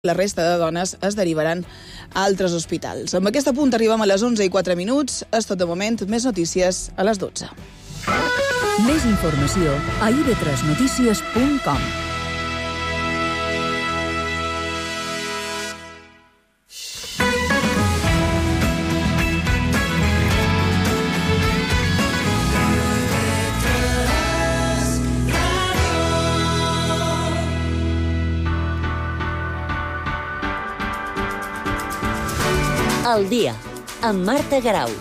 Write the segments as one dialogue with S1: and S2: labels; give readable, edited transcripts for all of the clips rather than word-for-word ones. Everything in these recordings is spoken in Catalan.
S1: La resta de dones es derivaran a altres hospitals. Amb aquest punt arribem a les 11:04. És tot de moment. Més notícies a les 12.
S2: Més informació a ib3notícies.com.
S3: El dia, amb Marta Garau.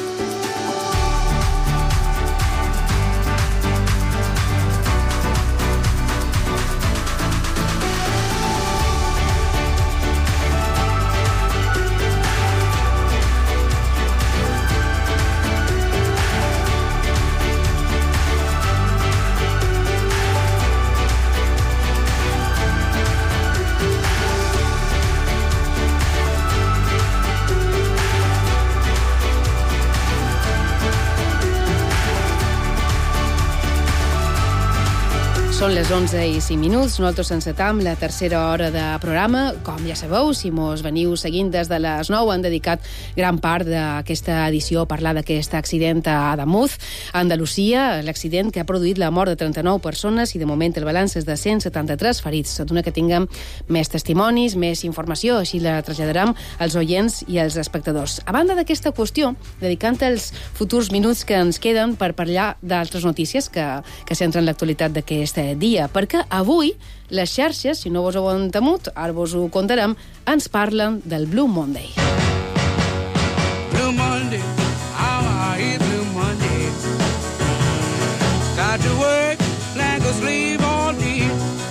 S4: Són les 11:05. Nosaltres encetam la tercera hora de programa. Com ja sabeu, si mos veniu seguint des de les 9, han dedicat gran part d'aquesta edició a parlar d'aquest accident a Ademuz, a Andalusia, l'accident que ha produït la mort de 39 persones i de moment el balanç és de 173 ferits. S'adona que tinguem més testimonis, més informació, així la traslladarem als oients i als espectadors. A banda d'aquesta qüestió, dedicant els futurs minuts que ens queden per parlar d'altres notícies que centren l'actualitat d'aquest dia, perquè avui les xarxes, si no vos ho han temut, ara vos ho contarem, ens parlen del Blue Monday.
S5: Blue Monday, how I hate Blue Monday. Got to work like a slave all day.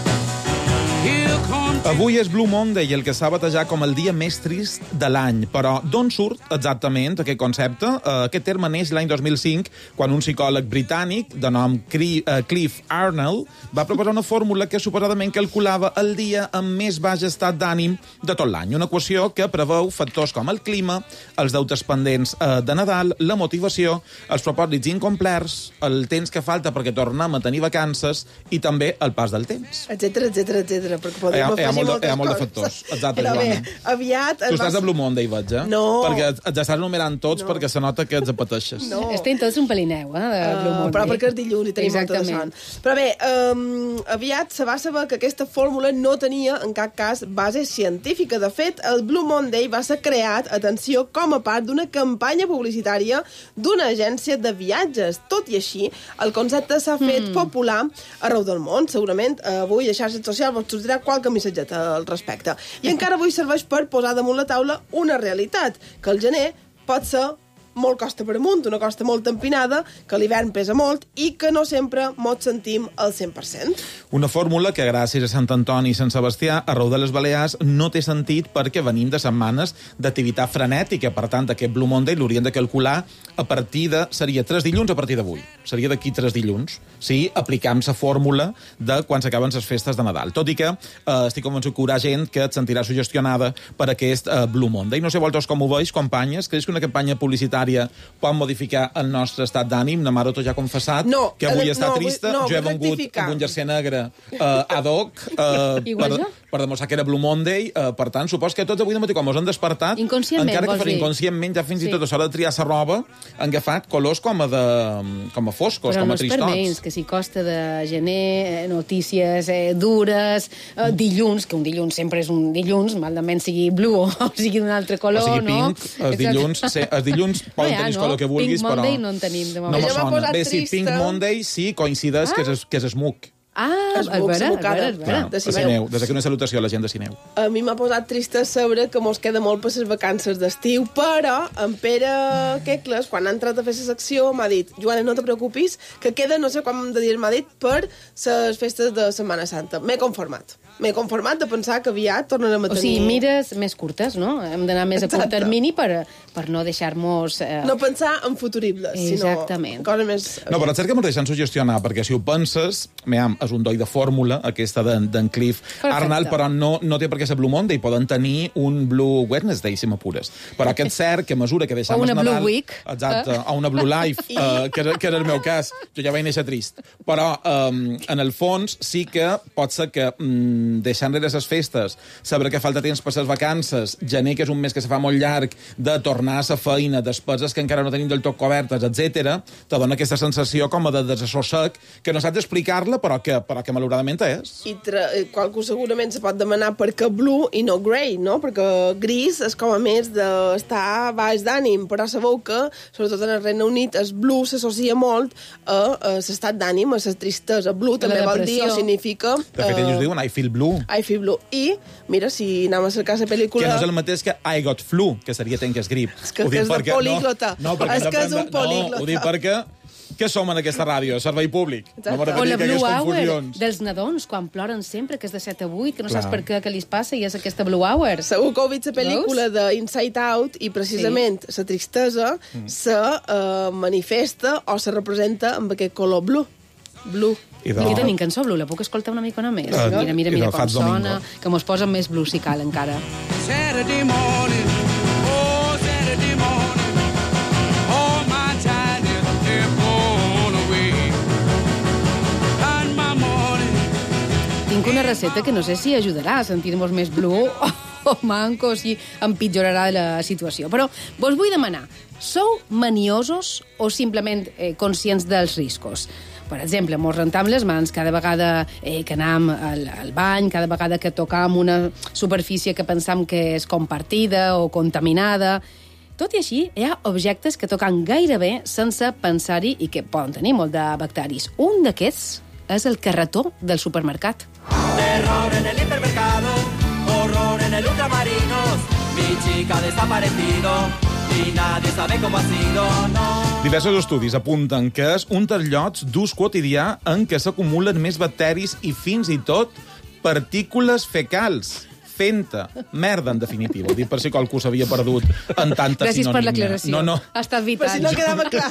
S6: Avui és Blue Monday, el que s'ha batejat com el dia més trist de l'any. Però d'on surt exactament aquest concepte? Aquest terme neix l'any 2005, quan un psicòleg britànic de nom Cliff Arnold va proposar una fórmula que suposadament calculava el dia amb més baix estat d'ànim de tot l'any. Una equació que preveu factors com el clima, els deutes pendents de Nadal, la motivació, els propòsits incomplerts, el temps que falta perquè tornem a tenir vacances i també el pas del temps.
S1: Etcètera, perquè podem afegir
S6: hi ha molt de factors. Exacte, Joana.
S1: Aviat...
S6: Tu estàs a Blue Monday, vaig, eh?
S1: No.
S6: Perquè els estàs numerant tots perquè se nota que els apeteixes.
S1: No.
S4: Estem tots un pelineu, de Blue Monday.
S1: Però perquè és dilluns i tenim molta de son. Però bé, aviat se va saber que aquesta fórmula no tenia, en cap cas, base científica. De fet, el Blue Monday va ser creat, atenció, com a part d'una campanya publicitària d'una agència de viatges. Tot i així, el concepte s'ha fet popular arreu del món. Segurament, avui a xarxes socials vos sortirà qualque missatget al respecte. I encara avui serveix per posar damunt la taula una realitat, que el gener pot ser molt costa per amunt, una costa molt empinada, que l'hivern pesa molt i que no sempre mos sentim al 100%.
S6: Una fórmula que, gràcies a Sant Antoni i Sant Sebastià, arreu de les Balears, no té sentit perquè venim de setmanes d'activitat frenètica. Per tant, aquest Blue Monday l'haurien de calcular a partir de... Seria 3 dilluns a partir d'avui. Seria d'aquí 3 dilluns. Si aplicam la fórmula de quan s'acaben les festes de Nadal. Tot i que estic convençut que hi haurà gent que et sentirà sugestionada per aquest Blue Monday. No sé vosaltres com ho veus, companyes? Creus que una campanya publicitària pot modificar el nostre estat d'ànim? Na Maroto ja ha confessat que avui està trista. Jo he vengut amb un jersei negre ad hoc per demostrar que era Blue Monday. Per tant, supos que tots avui de matí, com us han despertat, encara que per inconscientment, ja fins i tot a l'hora de triar la roba, han agafat colors com a foscos, com a tristots.
S4: Però no és per menys, que si costa de gener, notícies dures, dilluns, que un dilluns sempre és un dilluns, malament sigui blue o sigui d'un altre color,
S6: o sigui pink,
S4: no?
S6: Els dilluns poden tenir el color que vulguis,
S4: però... Pink Monday no en tenim, de moment.
S6: No me sona. Bé, sí, Pink Monday sí coincideix que és smug.
S4: És vera.
S6: De Sineu. Des d'aquí una salutació a la gent de Sineu.
S1: A mi m'ha posat trista saber que mos queda molt per les vacances d'estiu, però en Pere Quecles, quan ha entrat a fer la secció, m'ha dit: Joana, no te preocupis, que queda, no sé com hem de dir, m'ha dit, per les festes de Setmana Santa. M'he conformat de pensar que aviat tornarem a tenir...
S4: O sigui, mires més curtes, no? Hem d'anar més a curt termini per no deixar-nos...
S1: No pensar en futuribles,
S4: Exactament.
S1: sinó cosa més...
S6: No, però és cert que ens deixen sugestionar, perquè si ho penses, és un doi de fórmula, aquesta d'en Cliff Arnold, però no té per què ser Blue Monday, poden tenir un Blue Wednesday, si m'apures. Però aquest cert que a mesura que deixem
S4: el Nadal... O una Blue Week.
S6: Exacte, o una Blue Life, que era el meu cas. Jo ja vaig néixer trist. Però, en el fons, sí que pot ser que deixar enrere les festes, saber que falta temps per les vacances, gener, que és un mes que se fa molt llarg, de tornar a la feina, despeses que encara no tenim del tot cobertes, etc., te dona aquesta sensació com a de desassossec, que no saps explicar-la, però que malauradament és.
S1: I qualcú segurament se pot demanar per què blue i no grey, no? Perquè gris és com a més d'estar baix d'ànim, però sabeu que, sobretot en el Regne Unit, el blue s'associa molt a l'estat d'ànim, a la tristesa. Blue també vol dir o significa...
S6: De fet, ells diuen I feel blue.
S1: I feel blue. I, mira, si anem a cercar la pel·lícula...
S6: Que no és el mateix que I got flu, que seria tenc grip.
S1: És que és de políglota. És que és un políglota.
S6: Ho dic perquè... Què som en aquesta ràdio? Servei públic.
S1: No
S4: o la Blue Hour dels nadons, quan ploren sempre, que és de 7 a 8, que no saps per què li passa, i és aquesta Blue Hour.
S1: Segur que heu vist la pel·lícula d'Inside Out i precisament la tristesa se manifesta o se representa amb aquest color blue.
S4: Aquí tenim cançó blue, la puc escoltar una mica només? Mira com sona, que mos posa més blue si cal encara.
S5: Saturday morning, oh Saturday morning, all my time is blown away. And my morning.
S4: Tinc una receta que no sé si ajudarà a sentir-nos més blue o manco, si empitjorarà la situació. Però vos vull demanar, sou maniosos o simplement conscients dels riscos? Per exemple, mos rentam les mans cada vegada que anam al bany, cada vegada que tocam una superfície que pensam que és compartida o contaminada. Tot i així, hi ha objectes que toquen gairebé sense pensar-hi i que poden tenir molt de bacteris. Un d'aquests és el carretó del supermercat.
S7: Terror en el hipermercado, horror en el ultramarinos, mi chica ha desaparecido y nadie sabe cómo ha sido, no.
S6: Diversos estudis apunten que és un dels llocs d'ús quotidià en què s'acumulen més bacteris i fins i tot partícules fecals. Fenta. Merda, en definitiva. Ho dic per si qualcú s'havia perdut en tanta
S4: Gràcies
S6: sinonímia.
S4: per l'aclaració.
S6: No.
S4: Ha estat vital.
S1: Per si no quedava clar.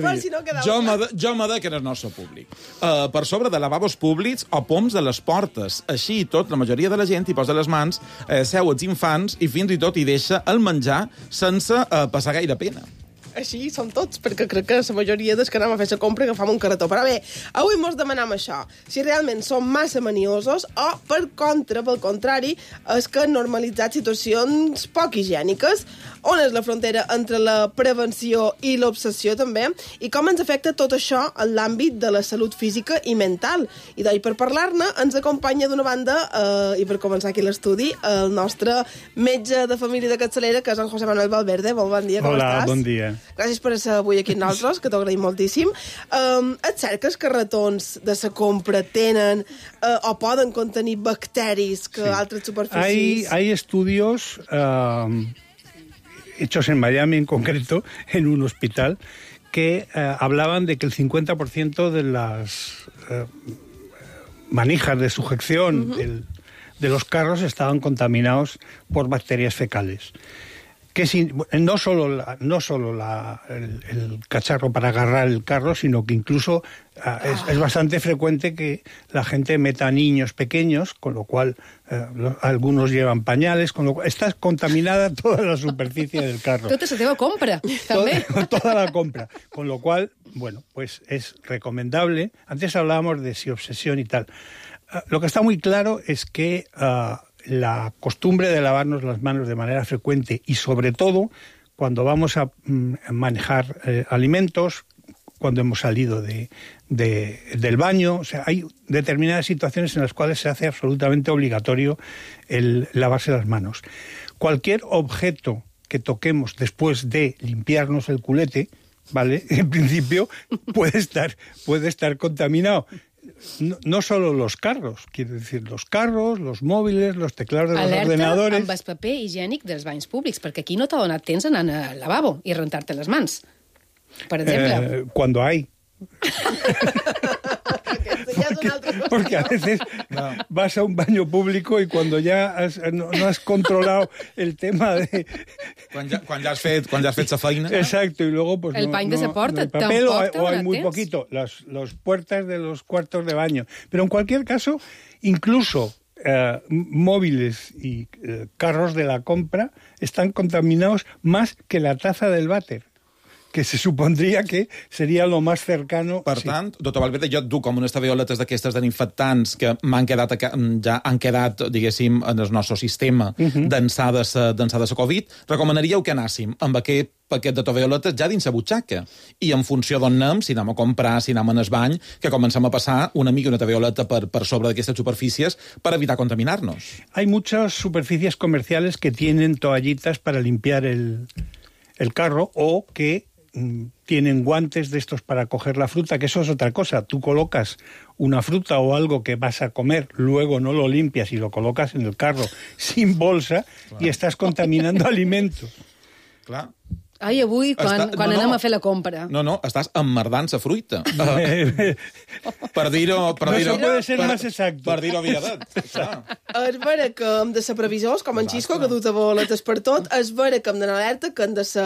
S6: Jo m'ha de que no és nostre públic. Per sobre de lavabos públics o poms de les portes. Així i tot, la majoria de la gent hi posa les mans, seu els infants i fins i tot hi deixa el menjar sense passar gaire pena.
S1: Així som tots, perquè crec que la majoria dels que anem a fer la compra agafam un carretó. Però bé, avui mos demanam això, si realment som massa maniosos o, pel contrari, és que han normalitzat situacions poc higièniques. On és la frontera entre la prevenció i l'obsessió, també? I com ens afecta tot això en l'àmbit de la salut física i mental? I per parlar-ne ens acompanya d'una banda, i per començar aquí l'estudi, el nostre metge de família de capçalera, que és en José Manuel Valverde. Molt bon dia, com estàs?
S8: Hola, bon dia.
S1: Gràcies per ser avui aquí amb nosaltres, que t'ho agraïm moltíssim. Et cert que els carretons de la compra tenen o poden contenir bacteris que altres superfícies?
S8: Hay estudios hechos en Miami en concreto, en un hospital, que hablaban de que el 50% de las manijas de sujeción de los carros estaban contaminados por bacterias fecales. Que no solo el cacharro para agarrar el carro, sino que incluso es bastante frecuente que la gente meta a niños pequeños, con lo cual algunos llevan pañales, con lo cual está contaminada toda la superficie del carro.
S4: Tota la teva compra, també.
S8: Toda la compra. Con lo cual, bueno, pues es recomendable. Antes hablábamos de si obsesión y tal. Lo que está muy claro es que la costumbre de lavarnos las manos de manera frecuente y sobre todo cuando vamos a manejar alimentos, cuando hemos salido del baño, o sea, hay determinadas situaciones en las cuales se hace absolutamente obligatorio el lavarse las manos. Cualquier objeto que toquemos después de limpiarnos el culete, ¿vale? En principio puede estar contaminado. No solo los carros, quiero decir, los carros, los móviles, los teclados de los ordenadores...
S4: Alerta amb el paper higiènic dels banys públics, perquè aquí no t'ha donat temps anar al lavabo i rentar-te les mans, per exemple.
S8: Cuando hay. Porque a veces vas a un baño público y cuando ya no has controlado el tema de...
S6: Quan ja has fet la feina.
S8: Exacto, y luego pues
S4: el baño se porta,
S8: el papel
S4: tampoc
S8: o hay muy poquito, las puertas de los cuartos de baño. Pero en cualquier caso, incluso móviles y carros de la compra están contaminados más que la taza del váter. que se supondría que sería lo más cercano.
S6: Per tant, doctor Valverde, jo et duc com unes taveoletes d'aquestes desinfectants que ja han quedat, diguéssim, en el nostre sistema d'ençà de la Covid. Recomanaríeu que anàssim amb aquest paquet de taveoletes ja dins la butxaca i en funció d'on anem, si anem a comprar, si anem al bany, que comencem a passar una mica una taveoleta per sobre d'aquestes superfícies per evitar contaminar-nos.
S8: Hay muchas superficies comerciales que tienen toallitas para limpiar el carro o que tienen guantes de estos para coger la fruta, que eso es otra cosa. Tú colocas una fruta o algo que vas a comer, luego no lo limpias y lo colocas en el carro sin bolsa y estás contaminando alimento.
S6: Clar.
S4: Ai, avui, quan anem a fer la compra.
S6: No, estàs emmerdant la fruita. Per dir-ho...
S8: No se puede ser más exacto.
S6: Per dir-ho aviadat.
S1: És vera que hem de ser previsors, com en Xisco, que du taveoletes per tot. És vera que hem d'anar alerta, que hem de ser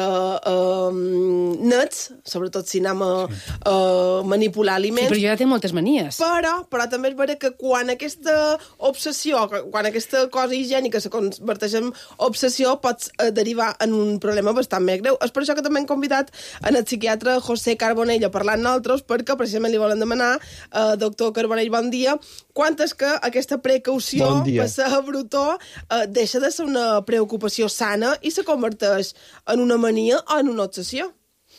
S1: nets, sobretot si anem a manipular aliments.
S4: Sí, però jo ja té moltes manies.
S1: Però també és vera que quan aquesta obsessió, quan aquesta cosa higiènica se converteix en obsessió, pots derivar en un problema bastant més greu. És per això que també hem convidat el psiquiatre José Carbonell a parlar amb nosaltres, perquè precisament li volen demanar, doctor Carbonell, bon dia, quant és que aquesta precaució per ser brutó deixa de ser una preocupació sana i se converteix en una mania o en una obsessió?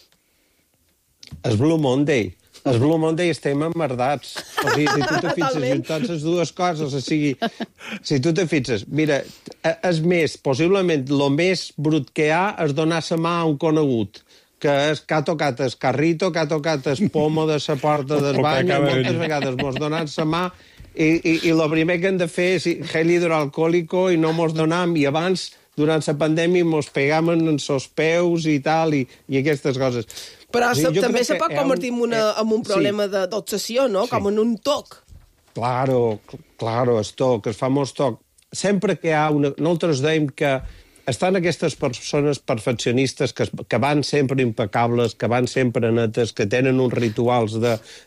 S9: És Blue Monday. El Blue Monday estem emmerdats. O sigui, si tu te fixes juntant les dues coses, o sigui, si tu te fixes, mira, és més, possiblement, el més brut que hi ha és donar la mà a un conegut, que ha tocat el carrito, que ha tocat el pomo de la porta del bany, moltes vegades mos donat la mà i el primer que hem de fer és gel hidroalcohòlico i no mos donam, i abans, durant la pandèmia, mos pegaven en els peus i tal, i aquestes coses.
S1: Però també se pot convertir en un problema d'obsessió, no? Sí. Com en un toc.
S9: Claro, el toc, el famós toc. Sempre que hi ha nosaltres dèiem que estan aquestes persones perfeccionistes que van sempre impecables, que van sempre netes, que tenen uns rituals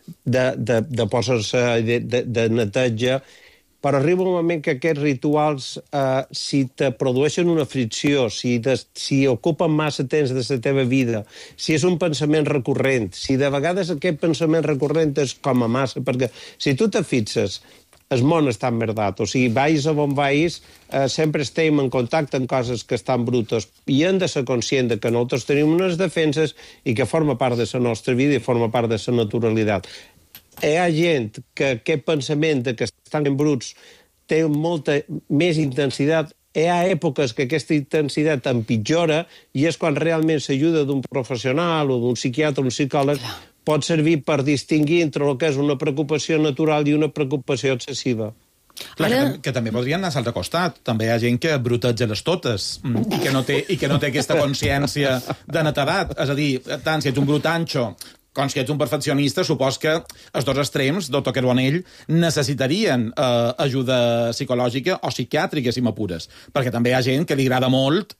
S9: de posar-se de neteja, però arriba un moment que aquests rituals, si te produeixen una fricció, si ocupen massa temps de la teva vida, si és un pensament recurrent, si de vegades aquest pensament recurrent és com a massa, perquè si tu te fixes, el món està emmerdat, o sigui, vais a on vais, sempre estem en contacte amb coses que estan brutes i hem de ser conscient que nosaltres tenim unes defenses i que forma part de la nostra vida i forma part de la naturalitat. Hi ha gent que aquest pensament que estan bruts té molta més intensitat. Hi ha èpoques que aquesta intensitat empitjora i és quan realment l'ajuda d'un professional o d'un psiquiatre o un psicòleg pot servir per distingir entre el que és una preocupació natural i una preocupació excessiva.
S6: Clar, que també podria anar a l'altre costat. També hi ha gent que bruteja les totes i que no té aquesta consciència de netedat. És a dir, tant si ets un brutanxo com si ets un perfeccionista, supos que els dos extrems, doctor Carbonell, necessitarien ajuda psicològica o psiquiàtrica, si m'apures. Perquè també hi ha gent que li agrada molt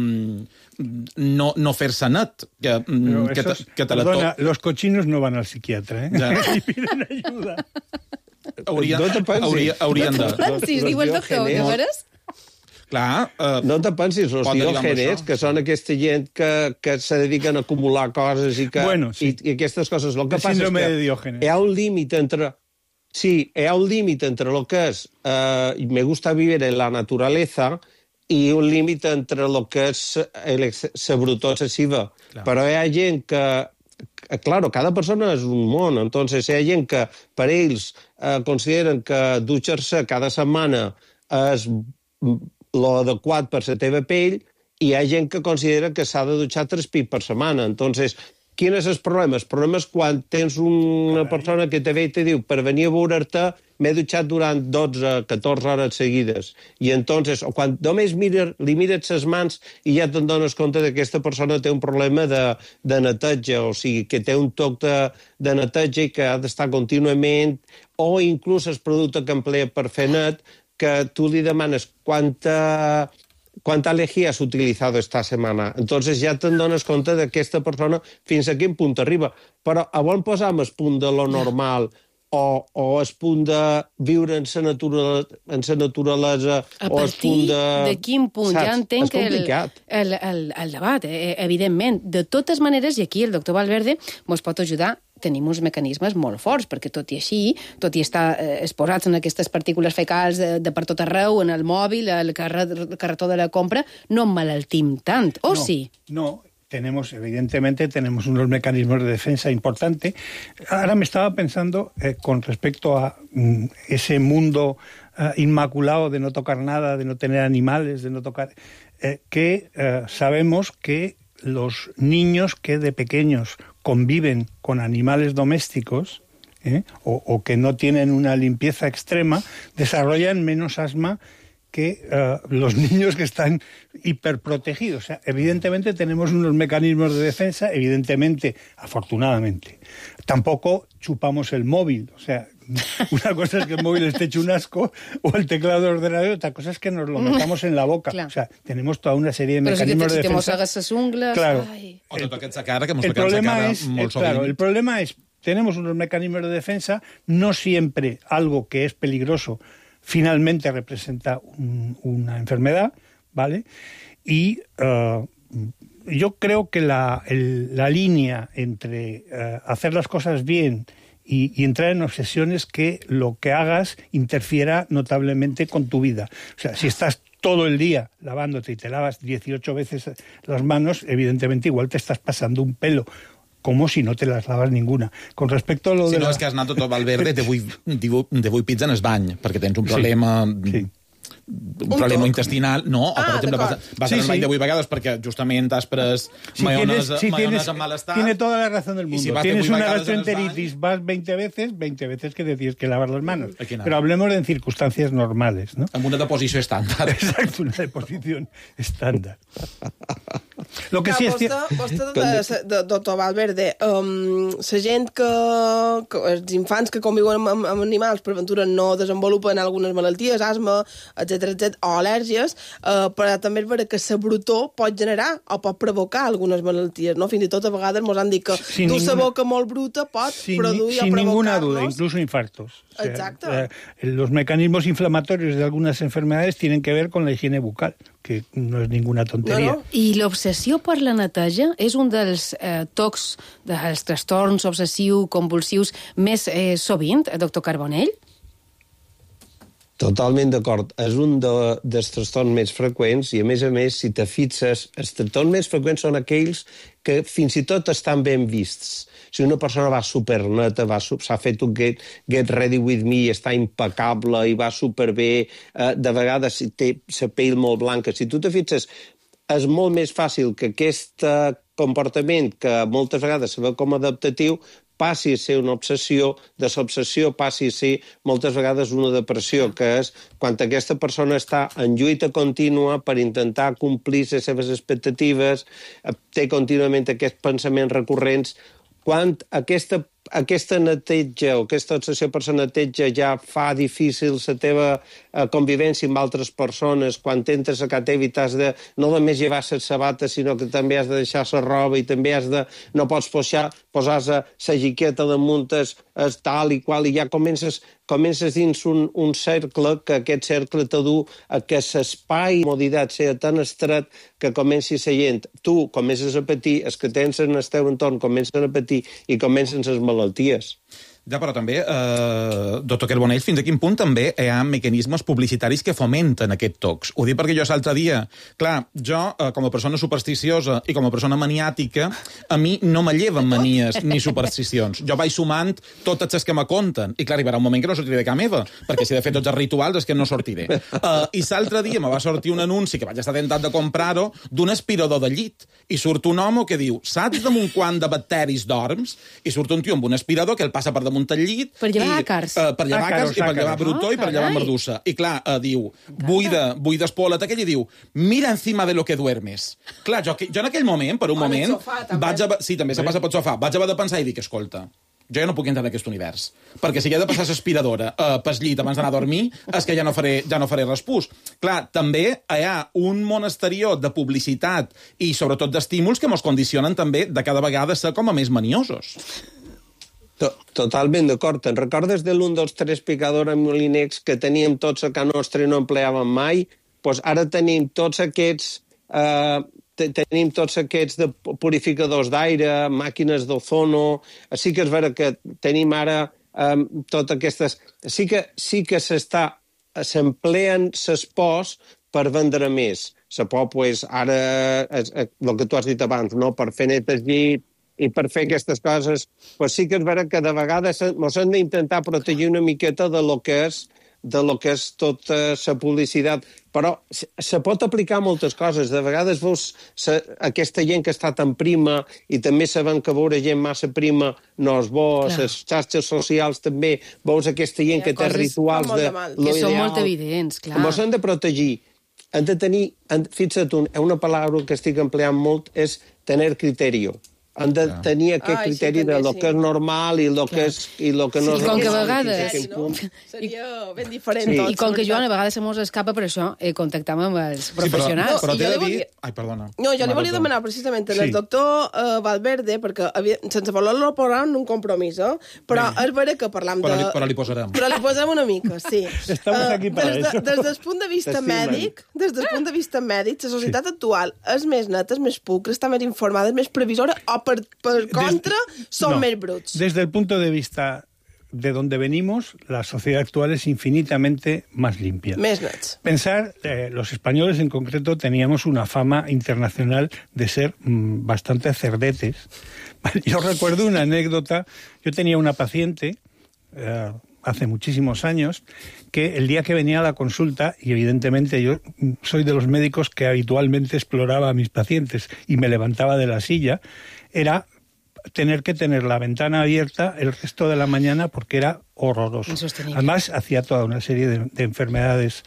S6: no fer-se net.
S8: Perdona, los cochinos no van al psiquiatra, ¿eh?
S6: Ja.
S8: Y piden ayuda.
S6: Haurien de...
S4: Si es diu el doctor, de veres?
S6: Clar,
S9: no te pensis, els diògenes, que són aquesta gent que se dediquen a acumular coses i aquestes coses. El que passa és que hi ha un límit entre... Sí, hi ha un límit entre el que és me gusta vivir en la naturaleza i un límit entre el que és la brutó excessiva. Però hi ha gent que... Claro, cada persona és un món, entonces hi ha gent que per ells consideren que dutxar-se cada setmana és l'adequat per la teva pell i hi ha gent que considera que s'ha de dutxar 3 pics per setmana. Entonces, quin és el problema? El problema és quan tens una persona que te ve i te diu per venir a veure-te m'he dutxat durant 12-14 hores seguides. I entonces, o quan només li mires les mans i ja te'n dones compte que aquesta persona té un problema de neteja, o sigui, que té un toc de neteja i que ha d'estar contínuament, o inclús el producte que emplea per fer net, que tú le demanes cuánta lejía has utilizado esta semana. Entonces ja te'n dones compte d'aquesta persona fins a quin punt arriba. Però a on posam el punt de lo normal o el punt de viure en la naturalesa, o el punt
S4: de quin punt?
S9: Saps?
S4: Ja entenc el debat, evidentment. De totes maneres, i aquí el doctor Valverde ens pot ajudar, tenim uns mecanismes molt forts, perquè tot i així, tot i estar exposats en aquestes partícules fecals de per tot arreu, en el mòbil, el carretó de la compra, no emmalaltim tant, o sí?
S8: No, evidentemente tenemos unos mecanismos de defensa importantes. Ahora me estaba pensando con respecto a ese mundo inmaculado de no tocar nada, de no tener animales, de no tocar... que sabemos que los niños que de pequeños conviven con animales domésticos o que no tienen una limpieza extrema, desarrollan menos asma que los niños que están hiperprotegidos. O sea, evidentemente tenemos unos mecanismos de defensa, evidentemente, afortunadamente. Tampoco chupamos el móvil. O sea, una cosa es que el móvil esté hecho un asco o el teclado del ordenador, otra cosa es que nos lo metamos en la boca.
S4: Claro.
S8: O sea, tenemos toda una serie de mecanismos de defensa.
S4: Però si te mossegues les ungles...
S8: Claro.
S6: O te toques la cara, que mos toquem la cara molt sovint.
S8: Claro, el problema es, tenemos unos mecanismos de defensa, no siempre algo que es peligroso finalmente representa una enfermedad, ¿vale? Y yo creo que la línea entre hacer las cosas bien y entrar en obsesiones que lo que hagas interfiera notablemente con tu vida. O sea, si estás todo el día lavándote y te lavas 18 veces las manos, evidentemente igual te estás pasando un pelo, como si no te las lavas ninguna. Con respecto a lo
S6: si
S8: de...
S6: no, és que has anat tot Valverde de 8 pits en el bany, perquè tens un problema...
S8: Sí.
S6: Un problema intestinal, no, o per exemple vas al bany de 8 vegades perquè justament has pres maionesa amb malestar.
S8: Tiene toda la razón del mundo. Si tienes una gastroenteritis, vas 20 veces que te tienes que lavar las manos. Pero hablemos de circunstancias normales, ¿no?
S6: Amb una deposició estàndard.
S8: Exacto, una deposición estándar. Lo que sí es cierto...
S1: Vostè, doctor Valverde, la gent els infants que conviuen amb animals per ventura no desenvolupen algunes malalties, asma, etc, o al·lèrgies, però també és vera que la brutor pot generar o pot provocar algunes malalties, no? Fins i tot a vegades ens han dit que dur la boca molt bruta pot produir o provocar...
S8: Sin ninguna duda, incluso infartos. O sea,
S1: exacto.
S8: Los mecanismos inflamatorios de algunas enfermedades tienen que ver con la higiene bucal, que no es ninguna tontería.
S1: No.
S4: I l'obsessió per la neteja és un dels tocs, dels trastorns obsessiu-compulsius més sovint, doctor Carbonell?
S9: Totalment d'acord. És un dels trastorns més freqüents i, a més, si te fixes, els trastorns més freqüents són aquells que fins i tot estan ben vists. Si una persona va superneta, s'ha fet un get ready with me, està impecable i va superbé, de vegades té la pell molt blanca. Si tu te fixes, és molt més fàcil que aquest comportament, que moltes vegades se veu com adaptatiu, passi a ser una obsessió, de l'obsessió passi a ser moltes vegades una depressió, que és quan aquesta persona està en lluita contínua per intentar complir les seves expectatives, té contínuament aquests pensaments recurrents. Quan aquesta neteja o aquesta obsessió per la neteja ja fa difícil la teva convivència amb altres persones, quan entres a casa teva i t'has de no només llevar les sabates, sinó que també has de deixar la roba i també has de... no pots posar la giqueta damunt és tal i qual, i ja comences dins un cercle, que aquest cercle te du a que l'espai i la comoditat sigui tan estret que comenci la gent. Tu comences a patir, els que tens en el teu entorn comencen a patir i comencen les malalties.
S6: Ja, però també, doctor Carbonell, fins a quin punt també hi ha mecanismes publicitaris que fomenten aquests tocs? Ho dic perquè jo l'altre dia, clar, jo, com a persona supersticiosa i com a persona maniàtica, a mi no me lleven manies ni supersticions. Jo vaig sumant totes les que me conten. I clar, arribarà un moment que no sortiré de casa meva, perquè si he de fer tots els rituals és que no sortiré. I l'altre dia me va sortir un anunci, que vaig estar tentat de comprar-ho, d'un aspirador de llit. I surt un home que diu, saps damunt quant de bacteris dorms? I surt un tio amb un aspirador que el passa per damunt el llit.
S4: Per llevar àcars.
S6: Per llevar àcars i per llevar brutó i per llevar merdussa. I clar, diu, buida espola't aquell i diu, mira encima de lo que duermes. Clar, jo en aquell moment, per un moment, sí, també se passa pel sofà, vaig haver de pensar i dic, escolta, jo ja no puc entrar en aquest univers. Perquè si he de passar l'aspiradora pel llit abans d'anar a dormir, és que ja no faré respús. Clar, també hi ha un món exterior de publicitat i sobretot d'estímuls que mos condicionen també de cada vegada ser com a més maniosos.
S9: Totalment d'acord. Te'n recordes de l'un dels 3 picadors molinecs que teníem tots a casa nostra i no empleàvem mai? Doncs ara tenim tots aquests de purificadors d'aire, màquines d'ozono. Sí que és vera que tenim ara totes aquestes... Sí que s'empleen les pors per vendre més. La por, ara, el que tu has dit abans, no? Per fer netes llit i per fer aquestes coses, sí que és vera que de vegades ens hem d'intentar protegir una miqueta de lo que és tota la publicitat. Però se pot aplicar moltes coses. De vegades veus aquesta gent que està tan prima i també sabem que veure gent massa prima no és bo. Les xarxes socials també veus aquesta gent que té rituals de lo ideal.
S4: Que són molt evidents, clar.
S9: Com s'han de protegir. Han de tenir, fixa't, una paraula que estic empleant molt és tenir criteri. Han de tenir aquest criteri de lo que és normal i lo que no és normal.
S4: Com que a vegades...
S1: Seria ben diferent tot.
S4: I com que, Joan, a vegades se mos escapa per això, contactem amb els professionals.
S6: Però t'he de dir... Ai, perdona.
S1: No, jo li volia demanar precisament al doctor Valverde, perquè sense voler-lo posar en un compromís, però és vera que parlam de...
S6: Però li posarem.
S1: Però li posem una mica, sí.
S8: Estamos aquí para eso.
S1: Des del punt de vista mèdic, la societat actual és més neta, és més pulcra, està més informada, és més previsora, o per contra, son més bruts.
S8: Desde el punto de vista de donde venimos, la sociedad actual es infinitamente más limpia.
S1: Més nets.
S8: Pensar, los españoles en concreto teníamos una fama internacional de ser bastante cerdetes. Yo recuerdo una anécdota. Yo tenía una paciente hace muchísimos años que el día que venía a la consulta, y evidentemente yo soy de los médicos que habitualmente exploraba a mis pacientes y me levantaba de la silla, era tener que tener la ventana abierta el resto de la mañana porque era horroroso. Además, hacía toda una serie de enfermedades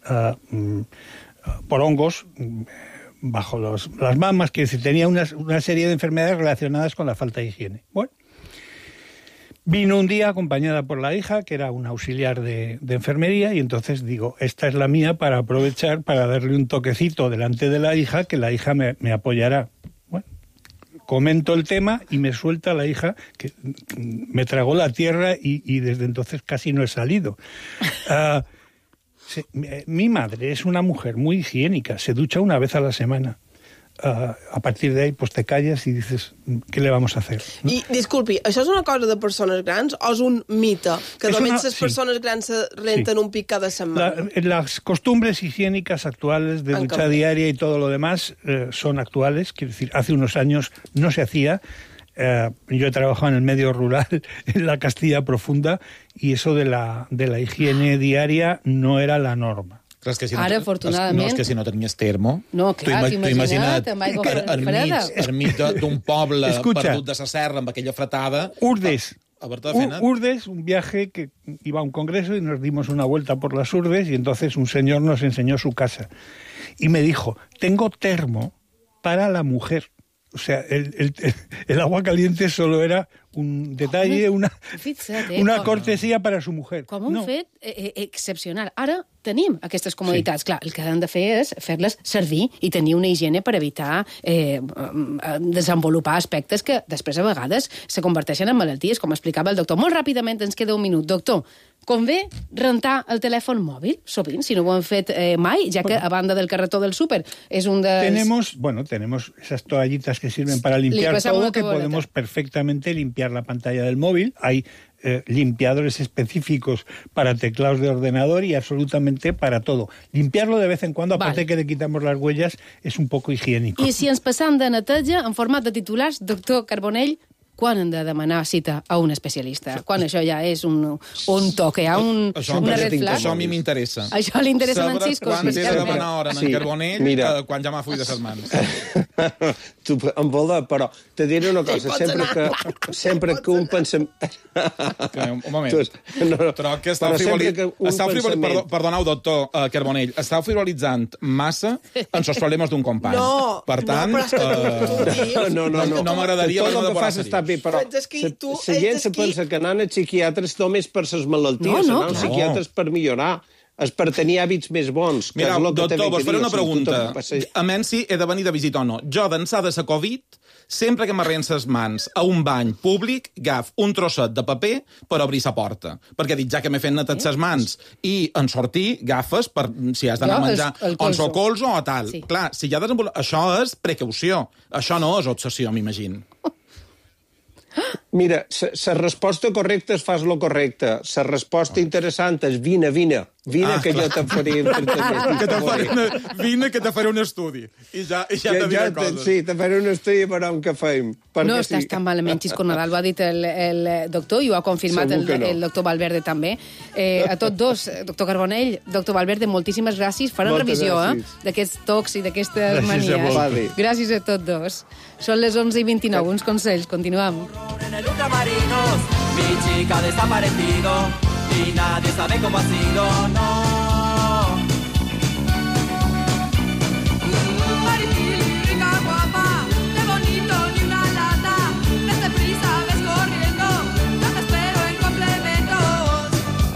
S8: por hongos bajo las mamas, que tenía una serie de enfermedades relacionadas con la falta de higiene. Bueno, vino un día acompañada por la hija, que era una auxiliar de enfermería, y entonces digo, esta es la mía para aprovechar, para darle un toquecito delante de la hija, que la hija me apoyará. Bueno, comento el tema y me suelta la hija, que me tragó la tierra y desde entonces casi no he salido. Mi madre es una mujer muy higiénica, se ducha una vez a la semana. A partir de ahí, pues te calles y dices, ¿qué le vamos a hacer? ¿No?
S1: I, disculpi, això és una cosa de persones grans o és un mite? Que només les persones grans se renten un pic cada setmana?
S8: Las costumbres higiénicas actuales de ducha diaria y todo lo demás son actuales. Quiero decir, hace unos años no se hacía. Yo he trabajado en el medio rural, en la Castilla profunda, y eso de la higiene diaria no era la norma.
S6: Clar, que si
S4: ara, afortunadament...
S6: No, és que si no tenies termo...
S4: No, clar, t'ho imagina't, amb aigua freda.
S6: Enmig d'un poble perdut de la serra, amb aquella fretada...
S8: Urdes, un viaje que iba a un congreso y nos dimos una vuelta por las Urdes y entonces un señor nos enseñó su casa. Y me dijo, tengo termo para la mujer. O sea, el agua caliente solo era un detalle, una cortesia para su mujer.
S4: Com un fet excepcional. Ara tenim aquestes comoditats. Clar, el que hem de fer és fer-les servir i tenir una higiene per evitar desenvolupar aspectes que després a vegades se converteixen en malalties, com explicava el doctor. Molt ràpidament, ens queda un minut. Doctor, convé rentar el telèfon mòbil, sovint, si no ho hem fet mai, ja que a banda del carretó del súper és un dels...
S8: Tenemos esas toallitas que sirven para limpiar todo, que podemos perfectamente limpiar la pantalla del móvil. Hay limpiadores específicos para teclados de ordenador y absolutamente para todo. Limpiarlo de vez en cuando, aparte que le quitamos las huellas, es un poco higiénico.
S4: I si ens passam de neteja, en format de titulars, doctor Carbonell, quan hem de demanar cita a un especialista? Quan això ja és un toque, una red flag?
S6: Això a mi m'interessa.
S4: Això li interessa a en Cisco.
S6: Quan he de demanar hora en Carbonell, quan ja m'ha full de les mans.
S9: Tu em vola, però te diré una cosa. Sempre que un pensament...
S6: Un moment. Però que estàu frivolitzant... Perdoneu, doctor Carbonell, estàu frivolitzant massa en els problemes d'un company.
S1: No,
S6: per tant, no m'agradaria haver-me de posar seriós.
S9: Però la gent se pensa que anant a psiquiatres només per les malalties, anar a psiquiatres per millorar. és per tenir hàbits més bons.
S6: Mira, doctor, vos faré una pregunta. A menys si he de venir de visita o no. Jo, d'ençà de la Covid, sempre que m'arreen les mans a un bany públic, agaf un trosset de paper per obrir la porta. Perquè dic, ja que m'he fet netar les mans i en sortir, agafes per si has d'anar a menjar o el colzo o tal. Sí. Clar, si hi ha això és precaució. Això no és obsessió, m'imagino.
S9: Mira, la resposta correcta és fas lo correcte. La resposta interessant és vine, que jo te faré...
S6: Vine, que te faré un estudi. I ja te diré coses.
S9: Sí, te faré un estudi per on que feim.
S4: No estàs tan malament, Xisco Nadal, ho ha dit el doctor, i ho ha confirmat el doctor Valverde també. A tots dos, doctor Carbonell, doctor Valverde, moltíssimes gràcies. Farem revisió d'aquests tocs i d'aquestes manies. Gràcies a tots dos. Són les 11:29, uns consells, continuem.
S7: En el ultramarinos, mi chica ha desaparecido y nadie sabe cómo ha sido, no.
S10: Mariquita guapa, qué bonito ni una lata. Desde prisa ves corriendo, yo te espero en complementos.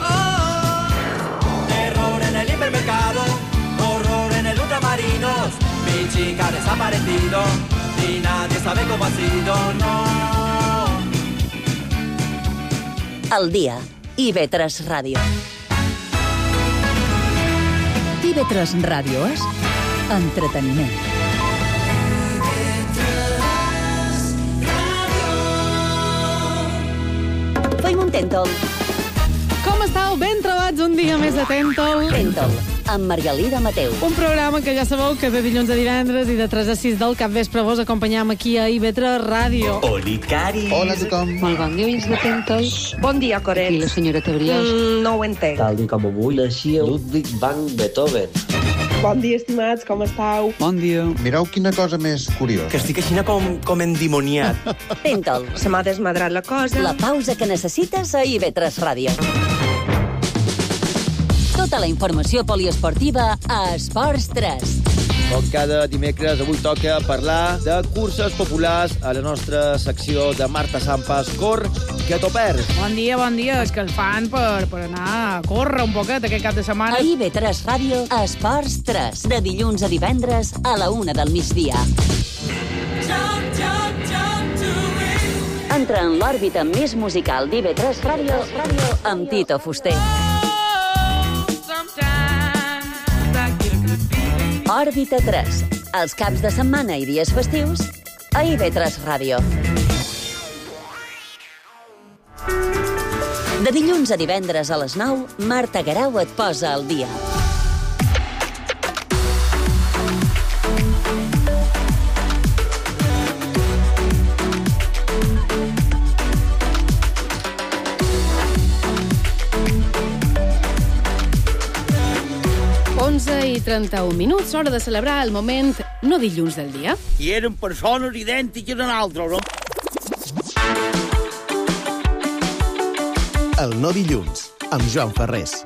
S7: Terror en el hipermercado, horror en el ultramarinos. Mi chica ha desaparecido y nadie sabe cómo ha sido, no.
S3: El dia. IB3 Ràdio.
S2: IB3 Ràdio és entreteniment.
S3: Fem un Tèntol.
S11: Com estàu? Ben trobats un dia més de Tèntol.
S3: Tèntol, amb Margalida Mateu.
S11: Un programa que ja sabeu que de dilluns a divendres i de 3 a 6 del capvespre vos acompanyam aquí a IB3 Ràdio.
S12: Oli, Cari.
S13: Hola a tothom.
S14: Molt bon dia, oients de Tèntol.
S15: Bon dia, Coret.
S14: I la senyora Tebriós.
S15: No ho entenc.
S16: Tal i com avui naixia Ludwig van Beethoven.
S15: Bon dia, estimats, com estàu?
S13: Bon dia. Mireu quina cosa més curiosa.
S12: Que estic així com endimoniat.
S3: Tèntol.
S15: Se m'ha desmadrat la cosa.
S3: La pausa que necessites a IB3 Ràdio. Tota la informació poliesportiva a Esports 3.
S17: Com cada dimecres, avui toca parlar de curses populars a la nostra secció de Marta Sampas. Cor, que t'ho perds.
S11: Bon dia. És que el fan per anar a córrer un poquet aquest cap de setmana.
S3: A IB3 Ràdio, Esports 3. De dilluns a divendres a la 1 del migdia. Entra en l'òrbita més musical d'IB3 Ràdio amb Tito Fuster. Òrbita 3. Els caps de setmana i dies festius a IB3 Ràdio. De dilluns a divendres a les 9, Marta Garau et posa al dia.
S4: I 31 minuts, hora de celebrar el moment no dilluns del dia.
S18: I eren persones idèntiques a nosaltres, no?
S19: El no dilluns, amb Joan Ferrés.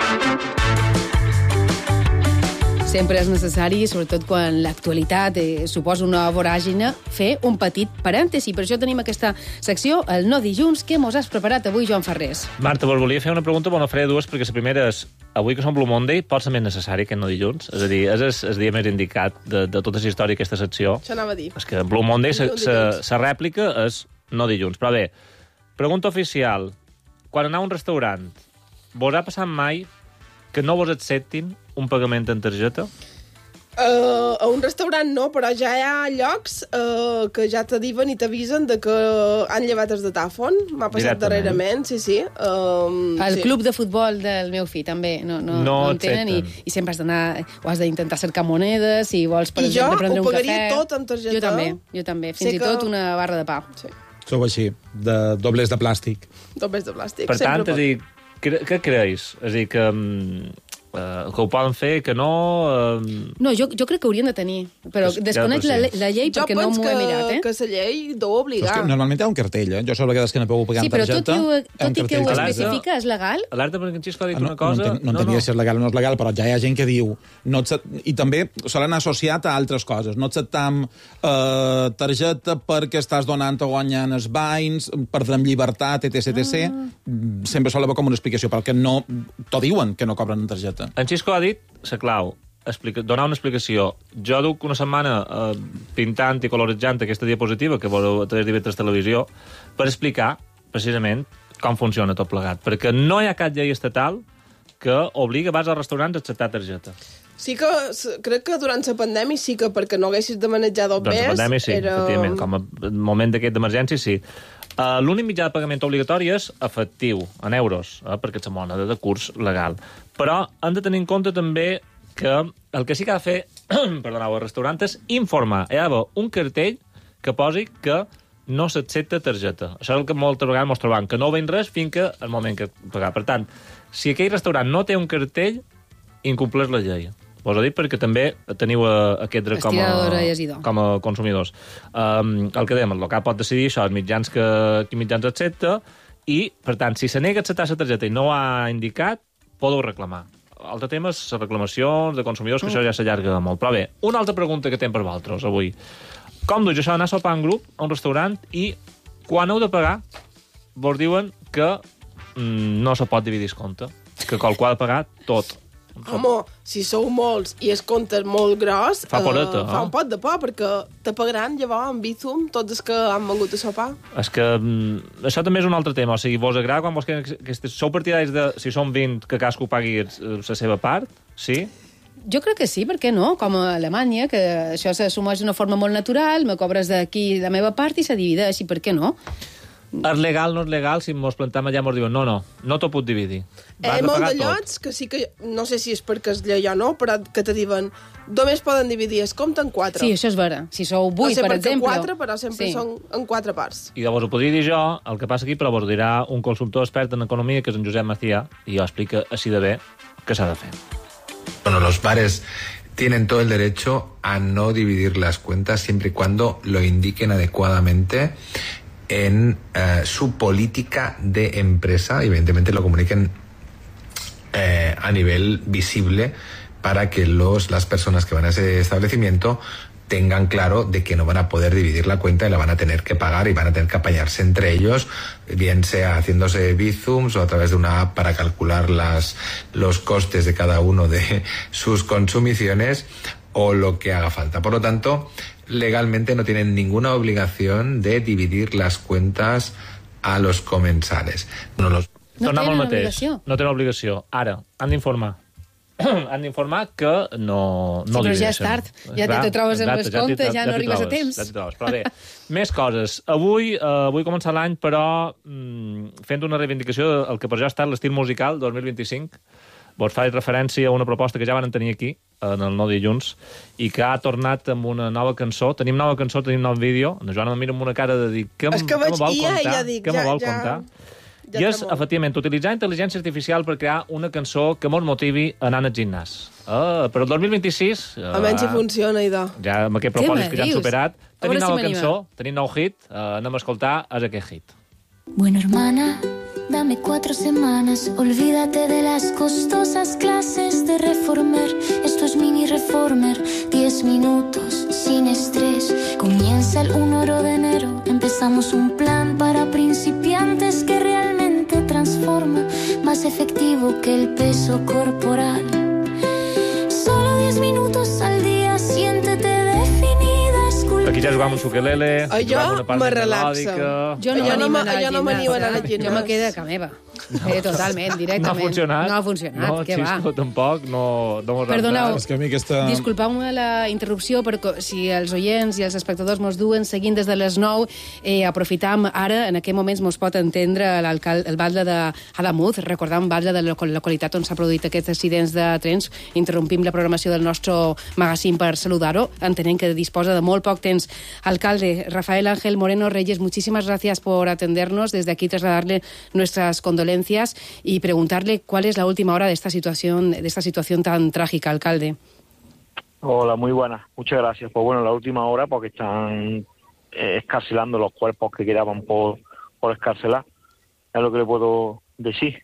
S4: Sempre és necessari, sobretot quan l'actualitat suposa una voràgina, fer un petit parèntesi. Per això tenim aquesta secció, el no dilluns, que mos has preparat avui, Joan Ferrés.
S20: Marta, vos volia fer una pregunta, però no faré dues, perquè la primera és, avui que som Blue Monday, pot ser més necessari que no dilluns? És a dir, és el dia més indicat de tota la història d'aquesta secció.
S1: Això anava a dir.
S20: És que Blue Monday, la rèplica és no dilluns. Però bé, pregunta oficial. Quan aneu a un restaurant, vos ha passat mai que no vos acceptin un pagament en targeta?
S1: A un restaurant no, però ja hi ha llocs que ja te diuen i t'avisen de que han llevat els datàfon. M'ha passat darrerament, sí.
S4: El club de futbol del meu fill també no en tenen i sempre has d'anar, o has d'intentar cercar monedes si vols, per exemple, prendre un cafè.
S1: I jo ho pagaria tot amb targeta.
S4: Jo també. Fins i tot una barra de pa.
S1: Sí.
S6: Sou així, de doblers de plàstic.
S1: Doblers de plàstic.
S20: Per tant, és a dir, què creus? És a dir, que ho poden fer, que no...
S4: No, jo crec que haurien de tenir, però desconec la llei perquè no m'ho he mirat,
S1: Jo penso que la llei deu obligar.
S6: Normalment hi ha un cartell, Jo sé vegades que no puc pagar amb targeta.
S4: Sí, però tot i que ho especifica, és legal?
S20: Alerta perquè en Xisco ha dit una cosa...
S6: No entenia si és legal o no és legal, però ja hi ha gent que diu... I també sol anar associat a altres coses. No acceptam targeta perquè estàs donant o guanyant els banys, perdrem llibertat, etc. Sempre sol haver com una explicació, perquè no... T'ho diuen, que no cobren en targeta. targeta.
S20: En Xisco ha dit la clau, donar una explicació. Jo duc una setmana pintant i coloritzant aquesta diapositiva que veureu a través d'IV3 Televisió per explicar, precisament, com funciona tot plegat. Perquè no hi ha cap llei estatal que obliga vas als restaurants a acceptar targeta.
S1: Sí que crec que durant la pandèmia sí que perquè no haguessis de manejar dos bes...
S20: Durant la pandèmia sí, efectivament. Com a moment d'aquest d'emergència sí. L'únic mitjà de pagament obligatori és efectiu, en euros, perquè és la moneda de curs legal. Però hem de tenir en compte també que el que sí que ha de fer, perdoneu, el restaurant és informar. Hi ha d'haver un cartell que posi que no s'accepta targeta. Això és el que moltes vegades ens trobem, que no veiem res fins que el moment que pagar. Per tant, si aquell restaurant no té un cartell, incompleix la llei. Vos ho dic perquè també teniu aquest dret com a consumidors. El que dèiem, el local pot decidir això, els mitjans quins mitjans accepta, i, per tant, si se nega a acceptar la targeta i no ho ha indicat, podeu reclamar. Altre tema és les reclamacions de consumidors, que això ja s'allarga molt. Però bé, una altra pregunta que tenim per vosaltres avui. Com duix això d'anar a sopar en grup a un restaurant i quan heu de pagar vos diuen que no se pot dividir el compte, que qualcú ha de pagar tot.
S1: Home, si sou molts i el compte és molt gros,
S20: fa
S1: un pot de por, perquè te pagaran llavors en Bizum tots els que han vengut a sopar.
S20: És que això també és un altre tema. O sigui, vos agrada quan vos queden... Sou partidaris de, si som 20, que cadascú pagui la seva part? Sí?
S4: Jo crec que sí, per què no? Com a Alemanya, que això s'assumeix d'una forma molt natural, me cobres d'aquí la meva part i se divideix, i per què no?
S20: És legal, no és legal, si mos plantem allà mos diuen no t'ho puc dividir.
S1: Molt de llocs que sí que, no sé si és perquè és llei o no, però que te diuen només poden dividir el compte en 4.
S4: Sí, això és vera. Si sou 8, per exemple...
S1: 4, però sempre són en 4 parts.
S20: I llavors ho podria dir jo, el que passa aquí, però vos dirà un consultor expert en economia, que és en Josep Macià, i jo explica així de bé què s'ha de fer.
S21: Bueno, los bares tienen todo el derecho a no dividir las cuentas siempre y cuando lo indiquen adecuadamente en su política de empresa, y evidentemente lo comuniquen a nivel visible para que las personas que van a ese establecimiento tengan claro de que no van a poder dividir la cuenta y la van a tener que pagar y van a tener que apañarse entre ellos, bien sea haciéndose bizums o a través de una app para calcular los costes de cada uno de sus consumiciones o lo que haga falta. Por lo tanto, legalmente no tienen ninguna obligación de dividir las cuentas a los comensales.
S20: No tenen obligació. Ara, han d'informar. Han d'informar que no
S4: sí, però
S20: divideixen.
S4: Ja és tard. Ja te trobes amb els comptes, ja no arribes a temps.
S20: Ja t'hi trobes. Però bé, més coses. Avui començar l'any, però fent una reivindicació del que per jo ha estat l'estil musical 2025. Vos faig referència a una proposta que ja van tenir aquí, en el Nou Dilluns, i que ha tornat amb una nova cançó. Tenim nova cançó, tenim nou vídeo. La Joana em mira amb una cara de dir què me vol contar? I és, efectivament, utilitzar intel·ligència artificial per crear una cançó que mos motivi a anar al gimnàs. Però el 2026...
S1: Almenys si funciona, idò.
S20: Ja amb aquest propòsit que ja han superat. Tenim nova cançó, tenim nou hit, anem a escoltar aquest hit.
S22: Bueno, hermana, dame 4 semanas, olvídate de las costosas clases de Reformer. Esto es Mini Reformer, 10 minutos sin estrés. Comienza el 1 de enero, empezamos un plan para principiantes que realmente transforma, más efectivo que el peso corporal. Solo 10 minutos al día, siéntete definida, esculpida.
S20: Aquí ja jugam un ukelele,
S1: jo me relaxa. Jo no m'animo a anar al gimnàs.
S4: Jo me quedo a casa meva. Totalment, directament.
S20: No ha funcionat?
S4: No ha funcionat,
S20: no,
S4: què va?
S20: No, tampoc, no
S4: Perdoneu,
S6: és que a mi aquesta...
S4: disculpeu-me la interrupció, però si els oients i els espectadors mos duen seguint des de les 9, aprofitam ara, en aquest moments mos pot entendre el batlle d'Alamuz, recordam batlle de la localitat on s'ha produït aquests accidents de trens. Interrompim la programació del nostre magazín per saludar-ho, entenent que disposa de molt poc temps. Alcalde Rafael Ángel Moreno Reyes, muchísimas gracias por atendernos. Desde aquí trasladarle nuestras condolencias y preguntarle cuál es la última hora de esta situación tan trágica, alcalde.
S23: Hola, muy buenas. Muchas gracias. Pues bueno, la última hora porque están escarcelando los cuerpos que quedaban por escarcelar. Es lo que le puedo decir.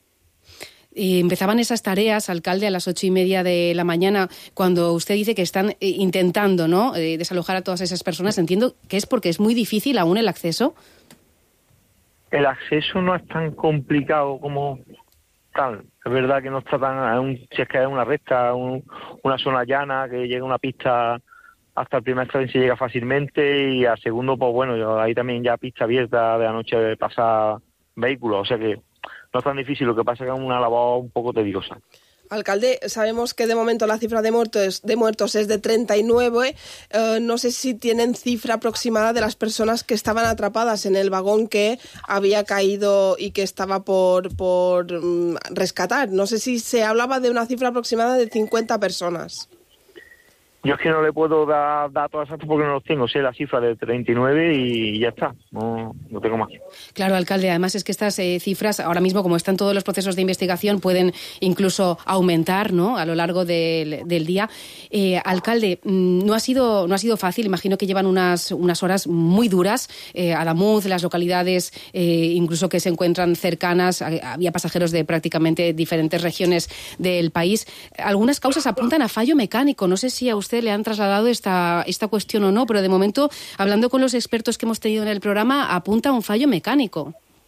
S4: Y empezaban esas tareas, alcalde, a las 8:30 de la mañana, cuando usted dice que están intentando, ¿no?, desalojar a todas esas personas. Entiendo que es porque es muy difícil aún el acceso.
S23: El acceso no es tan complicado como tal. Es verdad que no está tan... si es que es una recta, una zona llana, que llega una pista hasta el primer tren se llega fácilmente, y al segundo, pues bueno, ahí también ya pista abierta de anoche de pasar vehículos, o sea que no es tan difícil, lo que pasa es que es una labor un poco tediosa.
S1: Alcalde, sabemos que de momento la cifra de muertos es de 39. No sé si tienen cifra aproximada de las personas que estaban atrapadas en el vagón que había caído y que estaba por rescatar. No sé si se hablaba de una cifra aproximada de 50 personas.
S23: Yo es que no le puedo dar datos exactos porque no los tengo. Sé la cifra de 39 y ya está. No tengo más.
S4: Claro, alcalde, además es que estas cifras, ahora mismo, como están todos los procesos de investigación, pueden incluso aumentar, ¿no?, a lo largo del día. Alcalde, no ha sido fácil. Imagino que llevan unas horas muy duras. Adamuz, las localidades incluso que se encuentran cercanas, había pasajeros de prácticamente diferentes regiones del país. Algunas causas apuntan a fallo mecánico. No sé si a usted le han trasladado esta cuestión o no, pero de momento, hablando con los expertos que hemos tenido en el programa, apunta a un fallo mecánico.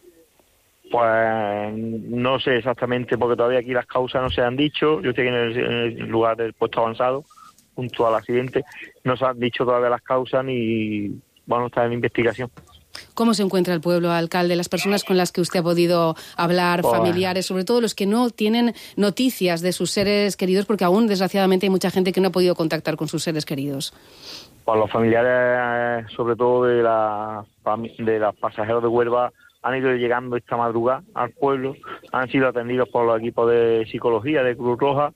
S23: Pues no sé exactamente, porque todavía aquí las causas no se han dicho. Yo estoy en el lugar del puesto avanzado, junto al accidente. No se han dicho todavía las causas ni van a estar en investigación.
S4: ¿Cómo se encuentra el pueblo, alcalde? Las personas con las que usted ha podido hablar,
S23: pues,
S4: familiares, sobre todo los que no tienen noticias de sus seres queridos, porque aún, desgraciadamente, hay mucha gente que no ha podido contactar con sus seres queridos.
S23: Pues los familiares, sobre todo de los pasajeros de Huelva, han ido llegando esta madrugada al pueblo, han sido atendidos por los equipos de psicología de Cruz Roja.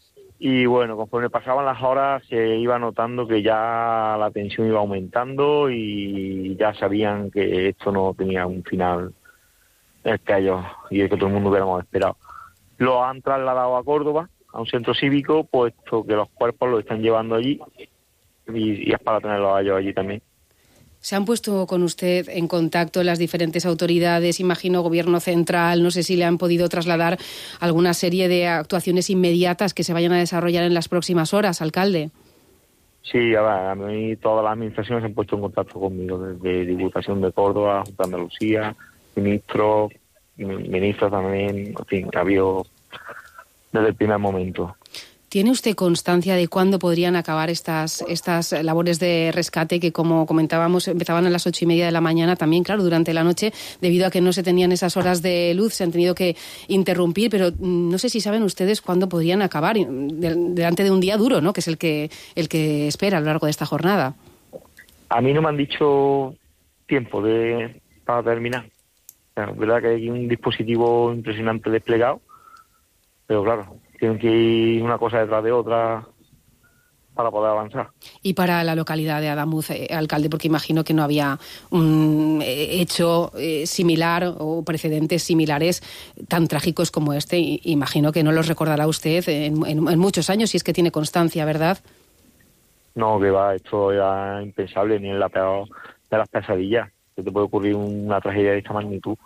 S23: Y bueno, conforme pasaban las horas se iba notando que ya la tensión iba aumentando y ya sabían que esto no tenía un final el que ellos y el que todo el mundo hubiéramos esperado. Lo han trasladado a Córdoba, a un centro cívico, puesto que los cuerpos los están llevando allí y es para tenerlos a ellos allí también.
S4: ¿Se han puesto con usted en contacto las diferentes autoridades, imagino gobierno central? No sé si le han podido trasladar alguna serie de actuaciones inmediatas que se vayan a desarrollar en las próximas horas, alcalde.
S23: Sí, a mí todas las administraciones se han puesto en contacto conmigo, desde Diputación de Córdoba, Junta de Andalucía, ministros también, en fin, ha habido desde el primer momento.
S4: ¿Tiene usted constancia de cuándo podrían acabar estas labores de rescate que, como comentábamos, empezaban a las 8:30 de la mañana, también, claro, durante la noche, debido a que no se tenían esas horas de luz, se han tenido que interrumpir, pero no sé si saben ustedes cuándo podrían acabar, delante de un día duro, ¿no?, que es el que espera a lo largo de esta jornada?
S23: A mí no me han dicho tiempo para terminar. Es verdad que hay un dispositivo impresionante desplegado, pero claro, tienen que ir una cosa detrás de otra para poder avanzar.
S4: Y para la localidad de Adamuz, alcalde, porque imagino que no había un hecho similar o precedentes similares tan trágicos como este. Imagino que no los recordará usted en muchos años, si es que tiene constancia, ¿verdad?
S23: No, que va, esto era impensable, ni en la peor de las pesadillas. Que te puede ocurrir una tragedia de esta magnitud.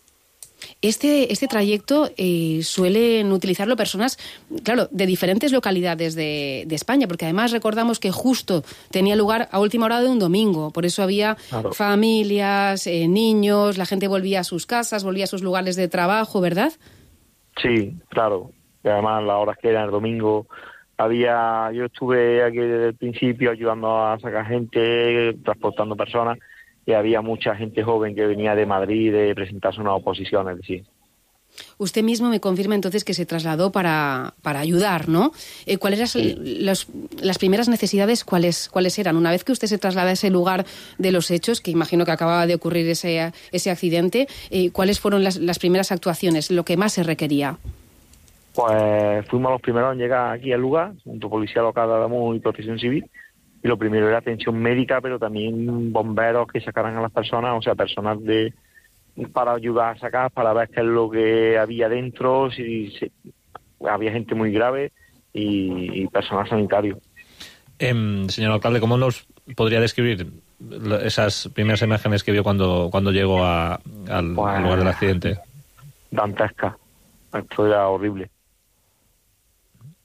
S4: Este trayecto suelen utilizarlo personas, claro, de diferentes localidades de España, porque además recordamos que justo tenía lugar a última hora de un domingo, por eso había familias, niños, la gente volvía a sus casas, volvía a sus lugares de trabajo, ¿verdad?
S23: Sí, claro, y además las horas que eran el domingo, yo estuve aquí desde el principio ayudando a sacar gente, transportando personas, y había mucha gente joven que venía de Madrid de presentarse unas oposiciones, sí.
S4: Usted mismo me confirma entonces que se trasladó para ayudar, ¿no? ¿Cuáles eran las primeras necesidades? ¿Cuáles eran? Una vez que usted se traslada a ese lugar de los hechos, que imagino que acababa de ocurrir ese accidente, ¿cuáles fueron las primeras actuaciones, lo que más se requería?
S23: Pues fuimos los primeros en llegar aquí al lugar, junto a Policía Local de Adamuz y Protección Civil. Y lo primero era atención médica, pero también bomberos que sacaran a las personas, o sea, personas para ayudar a sacar, para ver qué es lo que había dentro, había gente muy grave y personal sanitario.
S20: Señor alcalde, ¿cómo nos podría describir esas primeras imágenes que vio cuando llegó al lugar del accidente?
S23: Dantesca. Esto era horrible.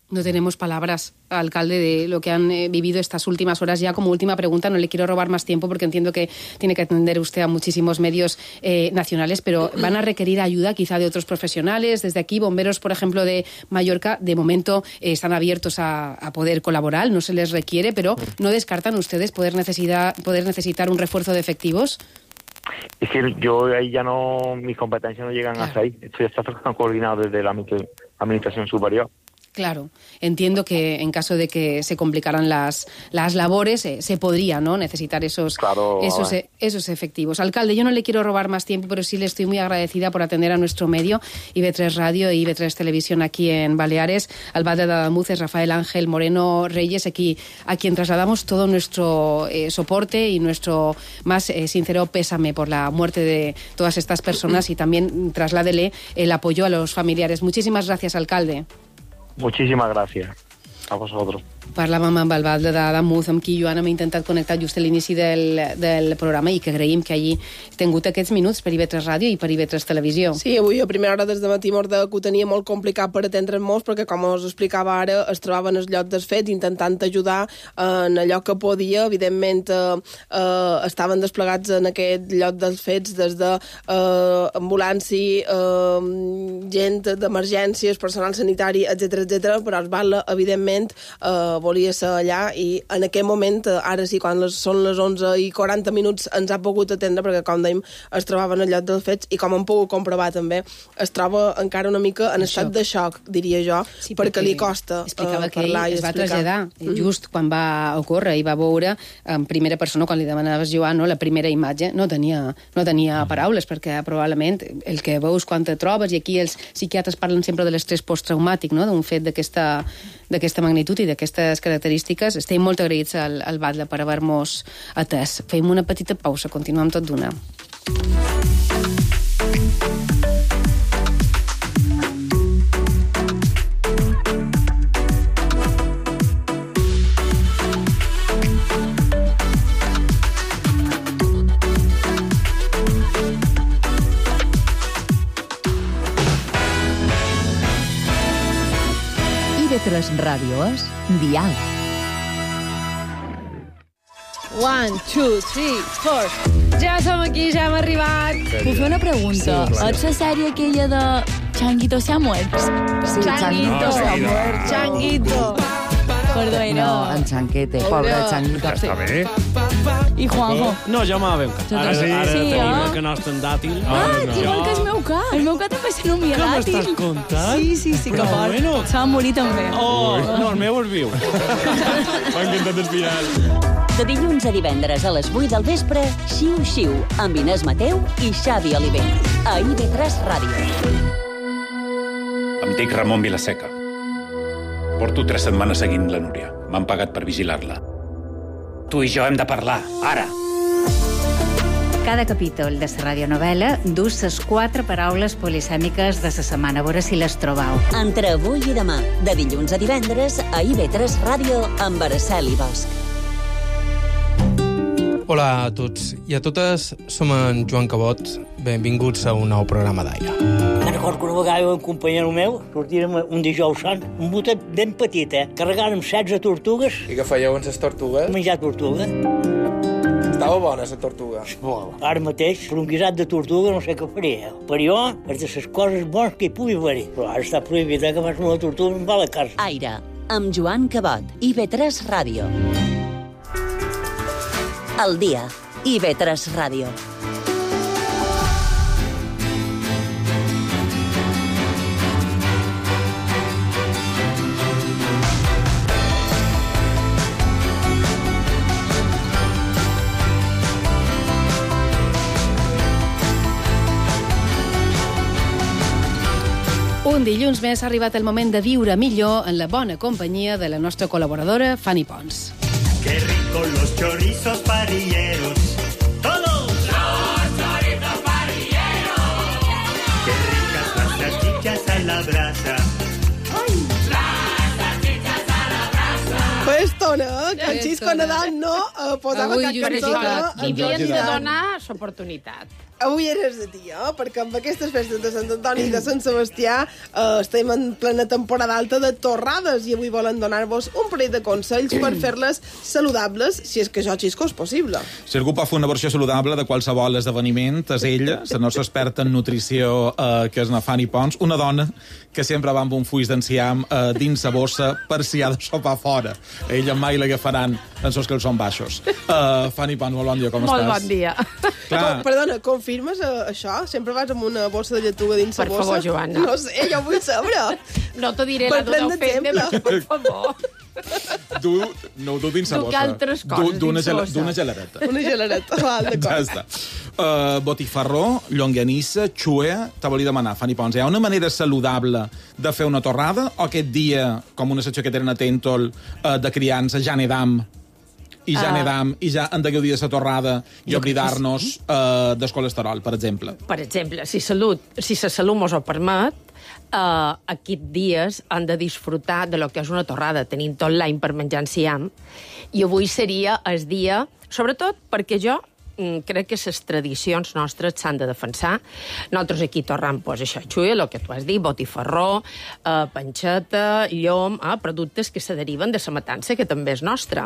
S4: No tenemos palabras, alcalde, de lo que han vivido estas últimas horas. Ya como última pregunta, no le quiero robar más tiempo porque entiendo que tiene que atender usted a muchísimos medios nacionales, pero ¿van a requerir ayuda quizá de otros profesionales? Desde aquí, bomberos, por ejemplo, de Mallorca, de momento están abiertos a poder colaborar, no se les requiere, pero ¿no descartan ustedes poder necesitar un refuerzo de efectivos?
S23: Es que yo ahí ya no, mis competencias no llegan hasta ahí. Esto ya está coordinado desde la administración superior.
S4: Claro, entiendo que en caso de que se complicaran las labores, se podría, ¿no?, necesitar esos efectivos. Alcalde, yo no le quiero robar más tiempo, pero sí le estoy muy agradecida por atender a nuestro medio, IB3 Radio y IB3 Televisión aquí en Baleares. Al Batlle d'Ademús es Rafael Ángel Moreno Reyes, aquí a quien trasladamos todo nuestro soporte y nuestro más sincero pésame por la muerte de todas estas personas, y también trasládele el apoyo a los familiares. Muchísimas gracias, alcalde.
S23: Muchísimas gracias a vosotros.
S4: Parlàvem amb el Batlle d'Ademús, amb qui Joan hem intentat connectar just a l'inici del programa, i que agraïm que hagi tingut aquests minuts per IB3 Ràdio i per IB3 Televisió.
S1: Sí, avui a primera hora des de matí que ho tenia molt complicat per atendre'n molts, perquè com us explicava ara, es trobaven al lloc dels fets intentant ajudar en allò que podia. Evidentment estaven desplegats en aquest lloc dels fets des de ambulància, gent d'emergències, personal sanitari, etc, però el Batlle, evidentment, volia ser allà, i en aquest moment, ara sí, quan són les 11:40, ens ha pogut atendre, perquè, com dèiem, es trobaven al lloc dels fets, i com hem pogut comprovar també, es troba encara una mica en estat de xoc, diria jo, sí, perquè li costa
S4: explicava que
S1: parlar
S4: ell
S1: i
S4: es va
S1: explicar.
S4: traslladar just quan va ocórrer, i va veure en primera persona, quan li demanaves, Joan, no, la primera imatge, no tenia paraules, perquè probablement el que veus quan te trobes, i aquí els psiquiatres parlen sempre de l'estrès posttraumàtic, no?, d'un fet d'aquesta magnitud i d'aquestes característiques. Estem molt agraïts al Batlle per haver-nos atès. Fem una petita pausa, continuem tot d'una.
S2: IB3 Ràdio és Dial.
S11: 1, 2, 3, 4. Ja som aquí, ja hem arribat.
S5: Puc fer una pregunta?
S11: Sí,
S5: és la sèrie aquella de Changuito se ha muerto?
S11: Sí, Changuito se ha muerto. Changuito.
S5: Perdó,
S8: No, en Chanquete, pobre Changuito.
S9: Està bé.
S5: I Juanjo.
S9: No, ja m'ha ben
S5: Ara
S9: sí, tenim
S5: eh?
S9: el canast en dàtil.
S5: Igual que el meu ca. El meu ca també se nomia
S9: Què
S5: dàtil.
S9: m'estàs contant?
S5: Sí, que
S9: Però
S5: fort.
S9: bueno.
S5: Se va morir també.
S9: No, el meu és viu. M'ha encantat el final.
S3: De dilluns a divendres a les 8 del vespre, Xiu-Xiu, amb Inés Mateu i Xavi Oliver. A IB3 Ràdio.
S24: Em dic Ramon Vilaseca. Porto 3 setmanes seguint la Núria. M'han pagat per vigilar-la. Tu i jo hem de parlar, ara.
S25: Cada capítol de la radionovel·la dus les 4 paraules polisèmiques de la setmana. A veure si les trobau.
S3: Entre avui i demà, de dilluns a divendres, a IB3 Ràdio, amb Araceli Bosch.
S26: Hola a tots i a totes, som en Joan Cabot. Benvinguts a un nou programa d'Aire.
S18: Me'n recordo que una vegada un companyero meu sortírem un dijous sant, un botet ben petit, carregàrem 16 tortugues.
S27: I què fèieu amb les tortugues?
S18: Menjar tortuga.
S27: Estava bona, la tortuga.
S18: Ara mateix, per un guisat de tortuga no sé què faria. Per jo, és de les coses bones que hi pugui haver-hi. Però ara està prohibit que fas una tortuga en va a la casa.
S3: Aire, amb Joan Cabot, IB3 Ràdio. El dia, IB3 Ràdio.
S4: Un dilluns més ha arribat el moment de viure millor en la bona companyia de la nostra col·laboradora, Fanny Pons.
S28: Qué ricos los chorizos parrilleros. ¡Todos! ¡Los chorizos parrilleros! Qué ricas las salchichas a la brasa.
S1: Fa estona, que en Xisco Nadal no posava
S4: Avui
S1: cap cançó.
S5: Li havien de donar l'oportunitat.
S1: Avui eres de dia, perquè amb aquestes festes de Sant Antoni i de Sant Sebastià estem en plena temporada alta de torrades i avui volen donar-vos un parell de consells per fer-les saludables, si és que això xisco és possible.
S6: Si algú pot fer una versió saludable de qualsevol esdeveniment, és ella, la nostra experta en nutrició, que és na Fanny Pons, una dona que sempre va amb un fuix d'enciam dins la bossa per si ha de sopar fora. Ella mai l'agafaran en els calçons baixos. Fanny Pons, molt bon dia, com estàs?
S5: Molt bon dia.
S1: Perdona, confirmes això? Sempre vas amb una bossa de lletuga dins la bossa?
S5: Per favor, Joana.
S1: No sé, jo vull saber.
S5: No te diré la d'una ofenda, però per favor.
S6: No ho du dins la bossa.
S5: Du altres coses
S6: dins la bossa. D'una gelareta.
S1: Una gelareta, val, d'acord.
S6: Ja està. Botifarró, llonganissa, xue, te volia demanar, Fanny Pons, hi ha una manera saludable de fer una torrada o aquest dia, com una secció que tenen a Tèntol, de criança, ja nedam, i ja hem de gaudir de la torrada i oblidar-nos del colesterol, per exemple.
S5: Per exemple, si la salut mos ho permet, aquests dies han de disfrutar de lo que és una torrada, tenint tot l'any per menjar enciam, i avui seria el dia, sobretot perquè jo crec que les tradicions nostres s'han de defensar. Nosaltres aquí torram, pues, això, xuia, el que tu has dit, botifarró, panxeta, llom, productes que se deriven de la matança, que també és nostra.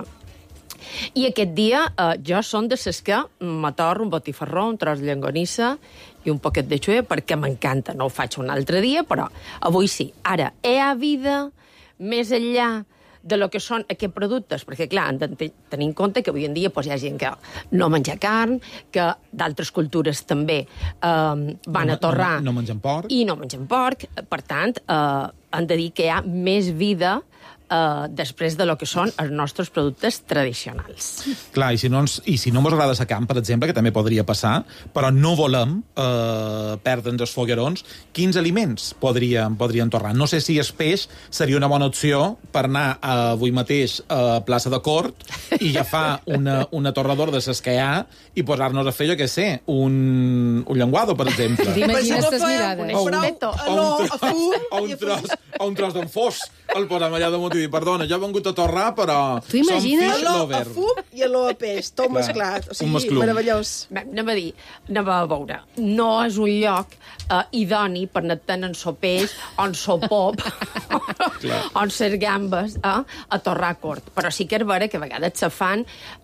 S5: I aquest dia jo som de ses que m'atorro un botifarró, un tros de llonganissa i un poquet de xuia, perquè m'encanta. No ho faig un altre dia, però avui sí. Ara, hi ha vida més enllà de lo que són aquests productes, perquè, clar, hem de tenir en compte que avui en dia hi ha gent que no menja carn, que d'altres cultures també van a torrar
S6: no mengen porc.
S5: I no mengen porc. Per tant, hem de dir que hi ha més vida després de lo que són els nostres productes tradicionals.
S6: Clar, i si no ens agrada la carn, per exemple, que també podria passar, però no volem perdre'ns els foguerons, quins aliments podrien torrar? No sé si el peix seria una bona opció per anar avui mateix a plaça de Cort i agafar una torradora de ses que hi ha i posar-nos a fer, jo què sé, un llenguado, per exemple.
S4: T'imagines aquestes mirades?
S6: O un tros d'enfós. El posem allà damunt i dir, perdona, jo he vengut a torrar, però
S4: tu imagines?
S6: som fish lover.
S1: A fum i a l'o a peix, tot mesclat. O sigui, meravellós.
S5: Anem a veure. No és un lloc idoni per anar-te'n en so peix, o en so pop, o en ses gambes, a torrar cort. Però sí que és vera que a vegades se fan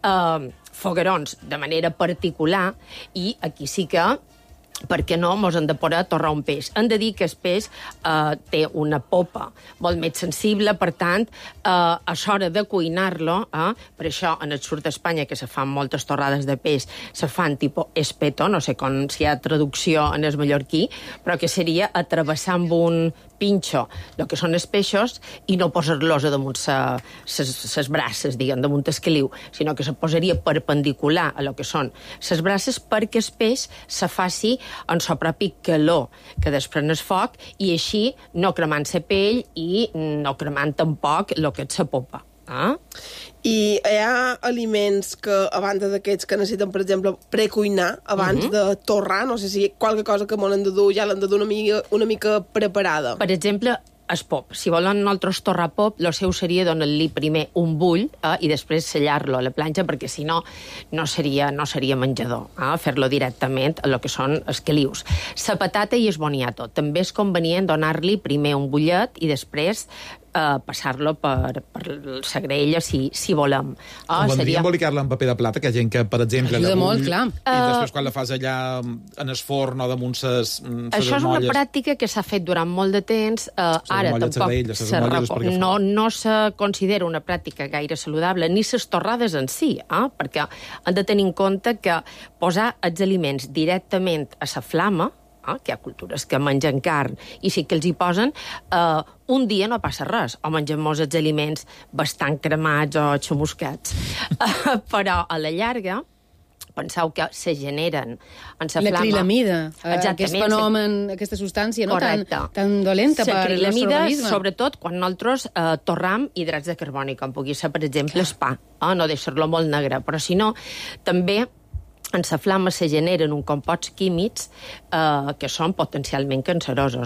S5: foguerons de manera particular i aquí sí que per què no mos hem de posar a torrar un peix. Hem de dir que el peix té una popa molt més sensible, per tant, a l'hora de cuinar-lo, per això en el sud d'Espanya, que se fan moltes torrades de peix, se fan tipus espeto, no sé si hi ha traducció en el mallorquí, però que seria atravessar amb un pinxo el que són els peixos i no posar-los damunt ses braces, diguem, damunt el caliu, sinó que se posaria perpendicular a lo que són ses braces perquè el peix se faci en el propi calor que desprèn el foc i així no cremant la pell i no cremant tampoc el que és la popa.
S1: I hi ha aliments que, a banda d'aquests, que necessiten, per exemple, precuinar abans de torrar? No sé si qualque cosa que m'han de dur ja l'han de dur una mica preparada.
S5: Per exemple, el pop. Si volen nosaltres torrar pop, el seu seria donar-li primer un bull i després sellar-lo a la planxa, perquè si no, no seria menjador. Fer-lo directament a lo que són els calius. La patata i el boniato. També és convenient donar-li primer un bullet i després passar-lo per la graella si volem.
S6: Convendria embolicar-la en paper de plata, que hi ha gent que, per exemple,
S4: ajuda molt, clar.
S6: I després quan la fas allà en el forn o damunt ses
S5: això és una pràctica que s'ha fet durant molt de temps. Ara tampoc no se considera una pràctica gaire saludable, ni les torrades en si, perquè han de tenir en compte que posar els aliments directament a la flama, que hi ha cultures que mengen carn i sí que els hi posen, un dia no passa res, o mengem molts els aliments bastant cremats o xamuscats. Però a la llarga penseu que se generen en la flama...
S4: L'acrilamida, aquest fenomen, aquesta substància no tan dolenta per al nostre organisme.
S5: Sobretot quan nosaltres torram hidrats de carboni, com pugui ser, per exemple, el pa, no deixar-lo molt negre, però si no, també en la flama se generen uns composts químics que són potencialment cancerosos,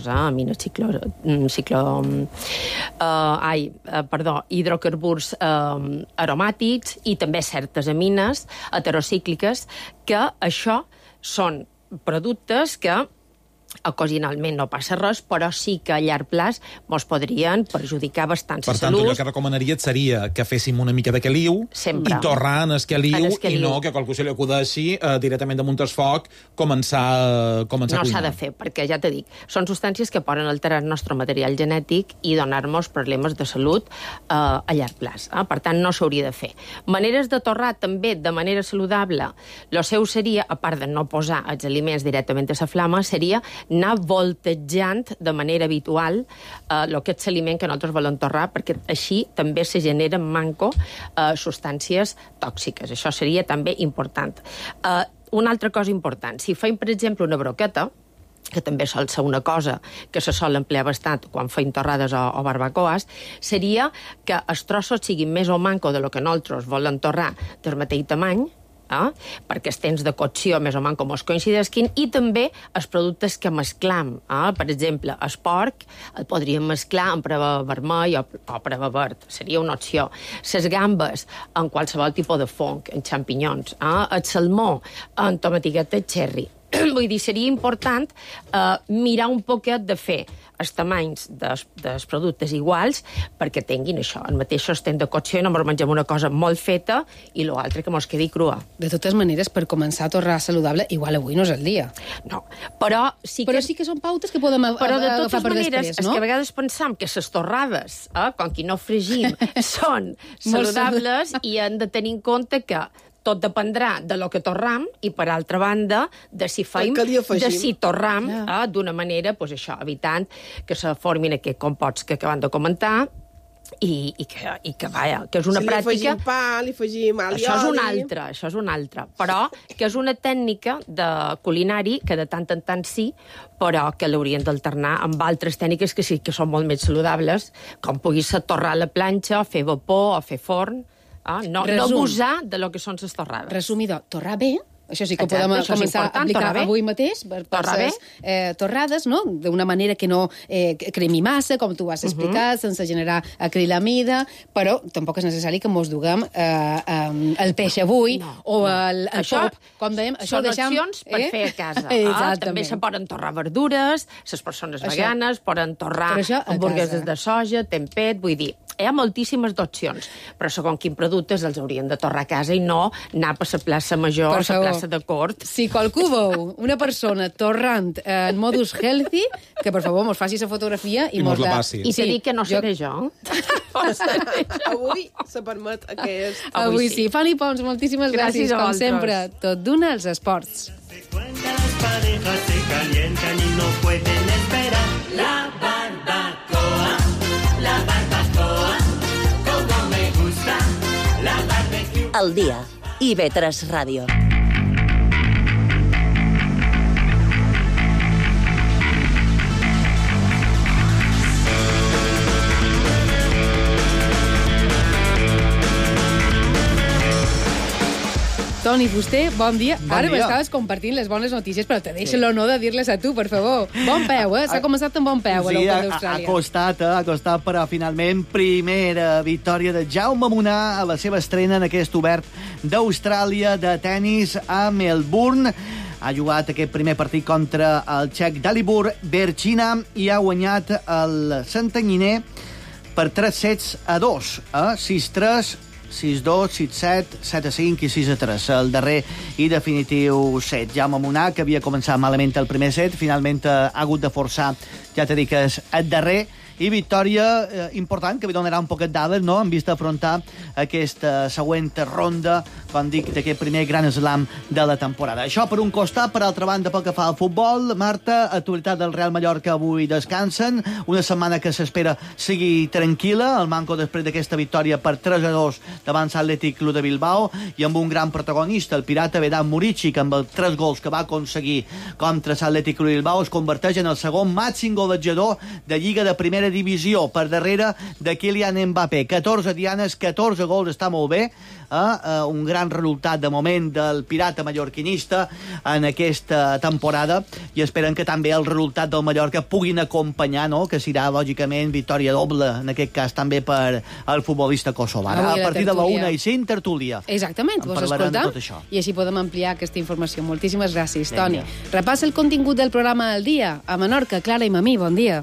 S5: hidrocarburs aromàtics i també certes amines heterocícliques, que això són productes que ocasionalment no passa res, però sí que a llarg plaç mos podrien perjudicar bastant la salut.
S6: Per tant, allò que recomanaries seria que féssim una mica de caliu i torrar en el caliu i no que qualcú se li acudeixi directament damunt el foc començar a cuinar.
S5: No s'ha de fer, perquè ja t'he dit, són substàncies que poden alterar el nostre material genètic i donar-nos problemes de salut a llarg plaç. Per tant, no s'hauria de fer. Maneres de torrar també de manera saludable, el seu seria, a part de no posar els aliments directament a la flama, seria anar voltejant de manera habitual el que és l'aliment que nosaltres volem torrar, perquè així també se generen manco substàncies tòxiques. Això seria també important. Una altra cosa important, si feim, per exemple, una broqueta, que també sol ser una cosa que se sol emplear bastant quan feim torrades o barbacoes, seria que els trossos siguin més o manco de lo que nosaltres volem torrar del mateix tamany, perquè els temps de cocció més o menys com es coincideixin, i també els productes que mesclam. Per exemple, el porc el podríem mesclar amb preva vermell o preva verd. Seria una opció. Les gambes en qualsevol tipus de fong, en xampinyons. El salmó en tomatigueta cherry. Vull dir, seria important mirar un poquet de fer els tamanys dels productes iguals perquè tinguin això, el mateix temps de cocció i no ens mengem una cosa molt feta i l'altre que ens quedi crua.
S4: De totes maneres, per començar a torrar saludable, igual avui no és el dia.
S5: No, però sí que
S4: són pautes que podem agafar per després, no?
S5: Però de totes maneres, és que a vegades pensam que les torrades, com que no fregim, són saludables i hem de tenir en compte que tot dependrà de lo que torram i, per altra banda, de si torram d'una manera, evitant que se formin aquests composts que acabem de comentar i que és una pràctica...
S1: Si li afegim pa, li afegim ali,
S5: això és una altra. Però que és una tècnica de culinari que de tant en tant sí, però que l'haurien d'alternar amb altres tècniques que sí que són molt més saludables, com pugui ser torrar a la planxa, o fer vapor, o fer forn. No abusar de lo que són les torrades.
S4: Resumidor, torrar bé, això sí que ho podem començar a aplicar avui mateix per les torrades, no? D'una manera que no cremi massa, com tu has explicat, sense generar acrilamida, però tampoc és necessari que mos duguem el peix avui o el pop. Com dèiem, això
S5: són opcions per fer a casa. També se poden torrar verdures, les persones veganes poden torrar hamburgueses de soja, tempet, vull dir, hi ha moltíssimes opcions, però segons quins productes els haurien de torrar a casa i no anar per la plaça Major o la plaça de Cort.
S4: Si qualcú veu una persona torrant en modus healthy, que per favor mos faci la fotografia i mos la passi.
S5: I te dic que no seré jo.
S1: Avui se permet aquest...
S4: Avui sí. Fanny Pons, moltíssimes gràcies, com sempre. Tot d'una als esports.
S28: Las parejas se calientan y no pueden esperar. La barbacoa, como me gusta, la barbecue.
S3: Al dia, IB3 Ràdio.
S4: Toni Fuster, bon dia. Ara m'estaves compartint les bones notícies, però te deixo l'honor de dir-les a tu, per favor. Bon peu, S'ha començat amb bon peu a l'Open d'Austràlia.
S7: Ha costat, però finalment primera victòria de Jaume Munà a la seva estrena en aquest Obert d'Austràlia de tennis a Melbourne. Ha jugat aquest primer partit contra el txec Dalibor Berchina i ha guanyat el santanyiner per 3-2, 6-3, 6-2, 6-7, 7-5 i 6-3. El darrer i definitiu set. Jaume Munà, que havia començat malament el primer set, finalment ha hagut de forçar, ja t'he dit que és el darrer, i victòria important, que li donarà un poquet d'ales, no?, en vista d'afrontar aquesta següent ronda, com dic, d'aquest primer gran slam de la temporada. Això per un costat, per altra banda, pel que fa al futbol, Marta, actualitat del Real Mallorca avui descansen, una setmana que s'espera sigui tranquil·la, el Manco després d'aquesta victòria per 3-2 davant l'Atlètic Club de Bilbao, i amb un gran protagonista, el pirata Vedat Murici, que amb els 3 gols que va aconseguir contra l'Atlètic Club de Bilbao es converteix en el segon màxim golejador de Lliga de Primera Divisió, per darrere de Kylian Mbappé. 14 dianes, 14 gols, està molt bé. un gran resultat de moment del Pirata mallorquinista en aquesta temporada i esperen que també el resultat del Mallorca puguin acompanyar, no? Que serà, lògicament, victòria doble, en aquest cas també per al futbolista kosovar. A partir de la 1:05, tertúlia.
S4: Exactament, vos escoltam i així podem ampliar aquesta informació. Moltíssimes gràcies, Toni. Repassa el contingut del programa del dia. A Menorca, Clara i Mamí, bon dia.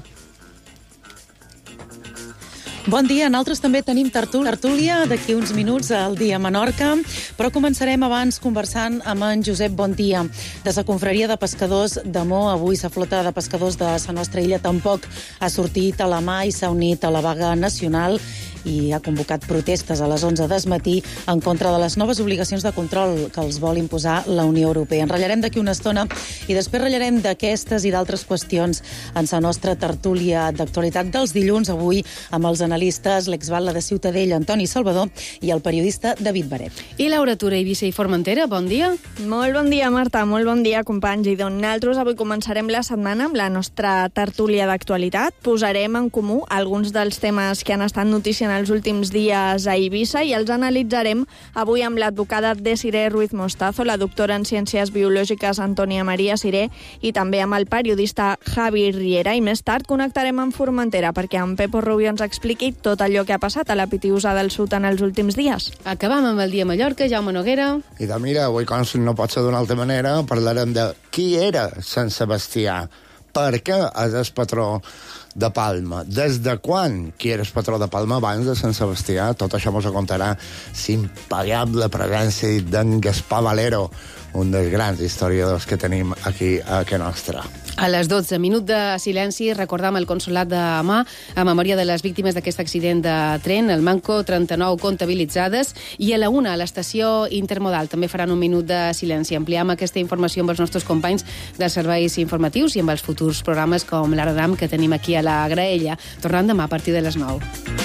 S10: Bon dia, nosaltres també tenim tertúlia d'aquí uns minuts al dia a Menorca, però començarem abans conversant amb en Josep Bondia, de la confraria de pescadors de Mo. Avui la flota de pescadors de la nostra illa tampoc ha sortit a la mà i s'ha unit a la vaga nacional i ha convocat protestes a les 11 del matí en contra de les noves obligacions de control que els vol imposar la Unió Europea. En ratllarem d'aquí una estona i després ratllarem d'aquestes i d'altres qüestions en la nostra tertúlia d'actualitat dels dilluns, avui amb els analistes, l'exbatlle de Ciutadella, Antoni Salvador, i el periodista David Baret.
S4: I Laura Tura, Eivissa i Formentera, bon dia.
S12: Molt bon dia, Marta, molt bon dia, companys. I doncs nosaltres avui començarem la setmana amb la nostra tertúlia d'actualitat. Posarem en comú alguns dels temes que han estat notícia en els últims dies a Eivissa i els analitzarem avui amb l'advocada Desiree Ruiz Mostazo, la doctora en Ciències Biològiques Antònia Maria Siré i també amb el periodista Javi Riera. I més tard connectarem amb Formentera perquè en Pepo Rubio ens expliqui tot allò que ha passat a la Pitiusa del Sud en els últims dies.
S4: Acabam amb el dia a Mallorca, Jaume Noguera.
S13: I de mira, avui com no pot ser d'una altra manera, parlarem de qui era Sant Sebastià, per què és el patró de Palma, des de quan qui era el patró de Palma abans de Sant Sebastià. Tot això ens ho contarà l'impagable presència d'en Gaspar Valero, un dels grans historiadors que tenim aquí a Casa Nostra.
S4: A les 12, minut de silenci, recordam el Consolat de Mà a memòria de les víctimes d'aquest accident de tren, el Manco, 39 comptabilitzades, i a la 1, a l'estació Intermodal, també faran un minut de silenci. Ampliam aquesta informació amb els nostres companys dels serveis informatius i amb els futurs programes com l'Aradam que tenim aquí a la Graella, tornant demà a partir de les 9.